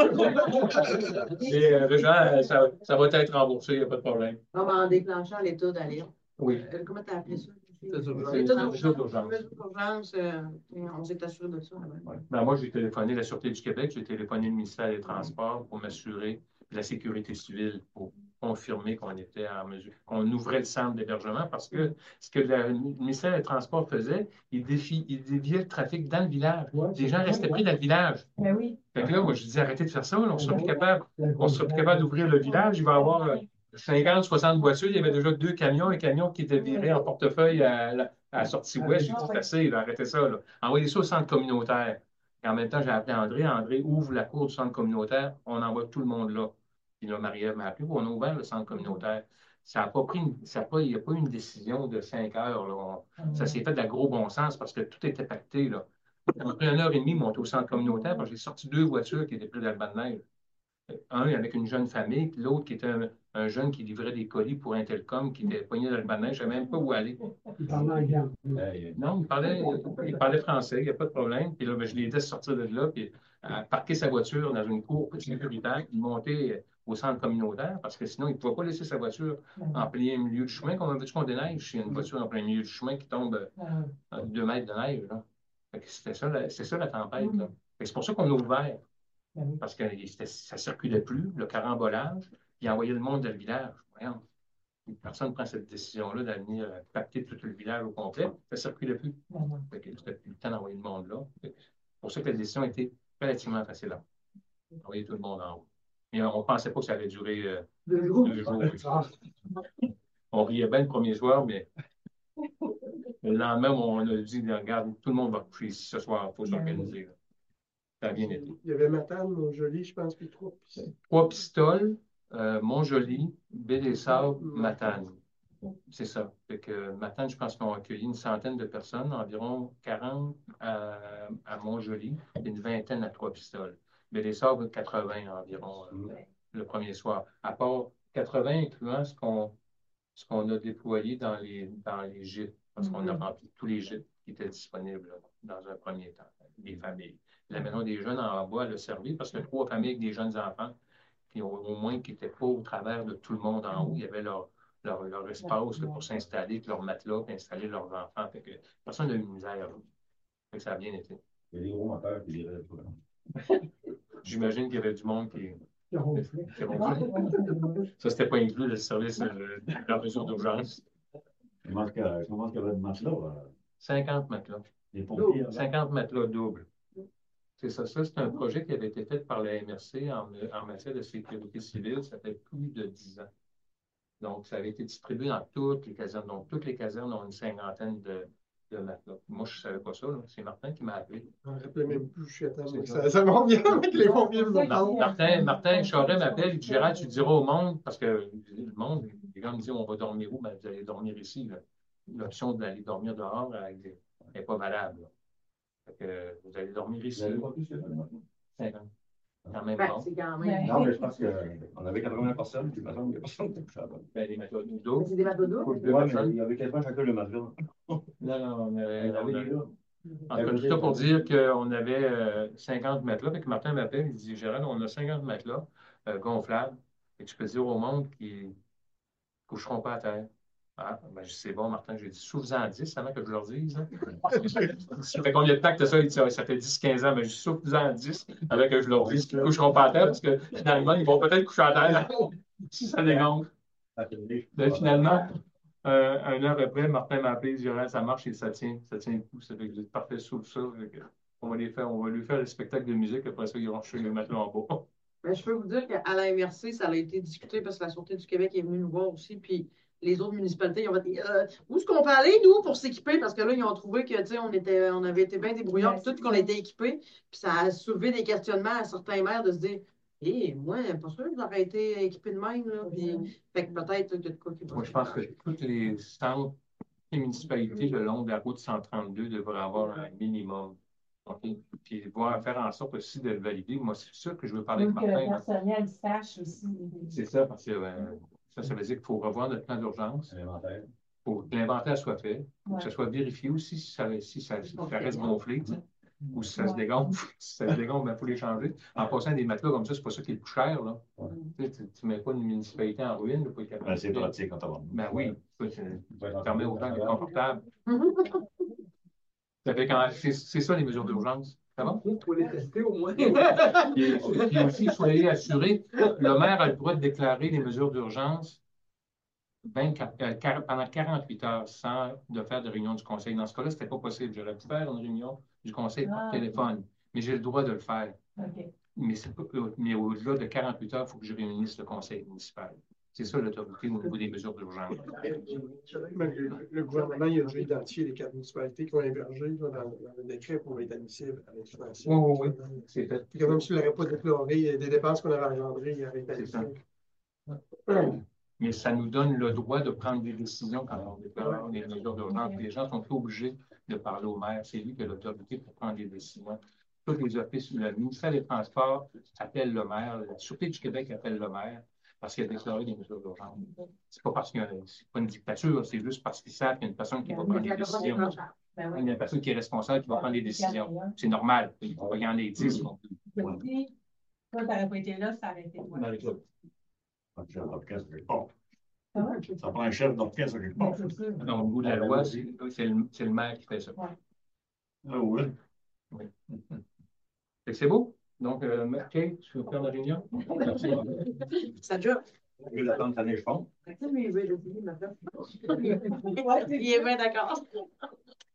mais- Et euh, Régent, ça, ça va être remboursé, il n'y a pas de problème. Non, mais en déclenchant l'état d'alerte. Oui. Euh, comment tu as appelé ça? L'état d'urgence. L'état L'état d'urgence. d'urgence. L'état d'urgence, euh, on s'est assuré de ça. avant. Ouais. Ben, moi, j'ai téléphoné la Sûreté du Québec, j'ai téléphoné le ministère des Transports pour m'assurer de la sécurité civile, pour confirmer qu'on était en mesure, qu'on ouvrait le centre d'hébergement parce que ce que le ministère des Transports faisait, il, défi, il déviait le trafic dans le village. Les gens restaient pris dans le village. Ben oui. Fait que là, moi, je dis arrêtez de faire ça, là, on ne sera plus capable, on sera plus capable d'ouvrir le village. Il va y avoir euh, cinquante, soixante voitures. Il y avait déjà deux camions, un camion qui était viré en portefeuille à la, à la sortie ouest. J'ai dit c'est assez, là, arrêtez ça. Là. Envoyez ça au centre communautaire. Et en même temps, j'ai appelé André. André ouvre la cour du centre communautaire. On envoie tout le monde là. Puis là, Marie-Ève m'a appelé. On a ouvert le centre communautaire. Ça a pas pris une, ça a pas, il n'y a pas eu une décision de cinq heures. Là. On- ça s'est fait de la gros bon sens parce que tout était pacté. Là. On a pris une heure et demie monter au centre communautaire parce que j'ai sorti deux voitures qui étaient prises dans le banc de neige. Un avec une jeune famille, puis l'autre qui était un, un jeune qui livrait des colis pour Intelcom, qui était poigné dans le banc de neige. Je ne savais même pas où aller. Il parlait anglais. Hey, Non, il parlait, il parlait français, il n'y a pas de problème. Puis là, ben, je l'ai aidé à sortir de là, puis à parquer sa voiture dans une cour sécuritaire, puis monter au centre communautaire, parce que sinon, il ne pouvait pas laisser sa voiture en plein milieu du chemin. Comment veux-tu qu'on déneige s'il y a une voiture en plein milieu du chemin qui tombe à deux mètres de neige? Là. Fait que C'était ça, la- c'était ça la tempête. Là. Fait que C'est pour ça qu'on a ouvert. Parce que c'était- ça ne circulait plus, le carambolage, puis envoyer le monde dans le village. Voyons. Personne ne prend cette décision-là d'aller venir euh, pacter tout le village au complet. Ça ne circulait plus. Fait que C'était plus le temps d'envoyer le monde là. Fait que C'est pour ça que la décision était relativement facile à envoyer tout le monde en haut. Mais on ne pensait pas que ça allait durer euh, Le groupe. deux jours. On riait bien le premier soir, mais le lendemain, on a dit, regarde, tout le monde va coucher ici ce soir, il faut s'organiser. là. Ça a bien été. Il y avait Matane, Montjoli, je pense, puis trois. Trois pistoles, euh, Montjoli, Baie-des-Sables, Matane. C'est ça. Fait que Matane, je pense qu'on a accueilli une centaine de personnes, environ quarante à, à Montjoli, et une vingtaine à Trois-Pistoles. Baie-des-Sables, quatre-vingts environ euh, le premier soir. À part quatre-vingts, incluant ce qu'on ce qu'on a déployé dans les, dans les gîtes, parce qu'on a rempli tous les gîtes qui étaient disponibles là, dans un premier temps, des familles. La maison des jeunes en bois a servi parce que trois familles avec des jeunes enfants, qui ont, au moins qui n'étaient pas au travers de tout le monde en haut, il y avait leur, leur, leur espace là, pour s'installer, leur matelas, puis installer leurs enfants. Fait que personne n'a eu de misère. Là. Fait que ça a bien été. Il y a des gros moteurs qui diraient. J'imagine qu'il y avait du monde qui. Il a ronflé. qui ronflait. Ça, c'était pas inclus le service euh, de la mesure d'urgence. Comment est-ce qu'il y a- comment est-ce qu'il y avait de matelas? euh, cinquante matelas. Les pompiers, là? cinquante matelas doubles. C'est ça. Ça, c'est un projet qui avait été fait par la M R C en, en matière de sécurité civile. Ça fait plus de dix ans. Donc, ça avait été distribué dans toutes les casernes. Donc, toutes les casernes ont une cinquantaine de, de matelas. Moi, je ne savais pas ça. là. C'est Martin qui m'a appelé. Je ne me rappelais même plus, je suis à temps. C'est Ça, ça m'en vient avec les pompiers me Mar- parlent. Martin, Martin Charest m'appelle. Il dit Gérald, tu diras au monde, parce que le monde, les gens me disent on va dormir où? Ben, vous allez dormir ici. là. L'option d'aller dormir dehors n'est pas valable. là. Fait que vous allez dormir Vous ici. n'avez pas plus que ça? cinquante. Quand même Ben, bon. c'est quand Ben, même. Non, mais je pense qu'on avait quatre-vingts personnes, puis maintenant, il n'y a personne qui touche à la bonne. Ben, les matelas Mais d'eau. c'est des bateaux d'eau. Pour deux Ouais, mais personnes. il y avait quasiment chacun le matelas. Non, non, on avait, Il y en on avait avait- des là. En tout cas, tout ça pour dire qu'on avait euh, cinquante matelas. Fait que Martin m'appelle, il dit Gérald, on a cinquante matelas euh, gonflables. Et tu peux dire au monde qu'ils ne coucheront pas à terre. Ah, ben, je sais bon, Martin, j'ai dit, souffle-en dix avant que je leur dise. Hein. Ça fait combien de temps que tu as ça? Il dit, ça fait dix quinze ans, mais je souffle-en dix avant que je leur dise qu'ils ne coucheront pas à terre, parce que finalement, ils vont peut-être coucher à terre si ça dégonfle. Ben, finalement, euh, un heure après, Martin m'a appelé, il dit, ça marche et ça tient, ça tient le coup. Ça fait que j'ai dit, parfait, souffle ça. On va les faire, on va lui faire le spectacle de musique, après ça, ils vont chez le matelas en bas. Ben, je peux vous dire qu'à la M R C, ça a été discuté parce que la Sûreté du Québec est venue nous voir aussi, puis les autres municipalités, ils ont dit euh, où est-ce qu'on peut aller, nous, pour s'équiper? Parce que là, ils ont trouvé que, tu sais, on était, on avait été bien débrouillards, Ouais, puis tout c'est qu'on ça. était équipés, puis ça a soulevé des questionnements à certains maires de se dire, hé, moi, pas sûr que j'aurais été équipé de même, là, puis, fait que peut-être que de quoi qui va Moi, je se pense que faire. toutes les centres et municipalités le long de la route cent trente-deux devraient avoir un minimum. OK? Puis voir, faire en sorte aussi de le valider. Moi, c'est sûr que je veux parler avec Pour que le Martin. Là. personnel sache aussi. C'est ça, parce que euh, ça, ça veut dire qu'il faut revoir notre plan d'urgence. L'inventaire. Il faut que l'inventaire soit fait. Il faut que ça Ouais. soit vérifié aussi si ça, si ça, si ça reste gonflé. Tu sais. Ou si ça se Ouais. dégonfle. Si ça se dégonfle, il faut les changer. En passant des matelas comme ça, c'est pas ça qui est le plus cher. Là. Ouais. Tu sais, tu ne mets pas une municipalité en ruine là, pour être capable Ben, de- c'est pratique quand on va. Ben oui, ça, c'est- Ouais, ça permet aux gens d'être confortables. Mhm. Ça fait quand- C'est c'est ça les mesures d'urgence. Ça va? Vous pouvez les tester au moins. Puis, puis aussi, soyez assurés, le maire a le droit de déclarer les mesures d'urgence vingt-quatre euh, quar- pendant quarante-huit heures sans de faire de réunion du conseil. Dans ce cas-là, ce n'était pas possible. J'aurais pu faire une réunion du conseil par Ah. téléphone, mais j'ai le droit de le faire. OK. Mais, c'est pas- euh, mais au-delà de quarante-huit heures, il faut que je réunisse le conseil municipal. C'est ça l'autorité au niveau des mesures d'urgence. Mais Le, le gouvernement, il a déjà identifié les quatre municipalités qui ont hébergé là, dans, dans le décret pour être admissibles à l'aide financière. Oui, oui, oui. C'est fait. Puis que même s'il n'aurait pas déploré des dépenses qu'on avait engendrées, il aurait été C'est ça. admissible. Mais ça nous donne le droit de prendre des décisions quand on déclare des mesures d'urgence. Ok. Les gens sont obligés de parler au maire. C'est lui qui a l'autorité pour prendre des décisions. Tous les offices, le ministère des Transports appelle le maire, la Sûreté du Québec appelle le maire parce qu'il a déclaré des mesures d'urgence. C'est pas parce que c'est pas une dictature, c'est juste parce qu'ils savent qu'il y a une personne qui va prendre des décisions. Ben Il y a une personne qui est responsable qui va prendre des décisions. C'est normal. Il faut pas y en ait dix non plus. Si toi, tu n'aurais pas été là, ça aurait été toi. Marie-Claude. Un chef d'orchestre quelque part. Ça va? Ça prend un chef d'orchestre quelque Ben, part. c'est sûr. Donc, au bout de la loi, c'est c'est le, c'est le maire qui fait ça. Ah oui. Oui. Fait que c'est beau. Donc, euh, Kate, tu veux faire la réunion? Merci. Ça joue. Je vais l'attendre cette année, je pense. Il est bien d'accord.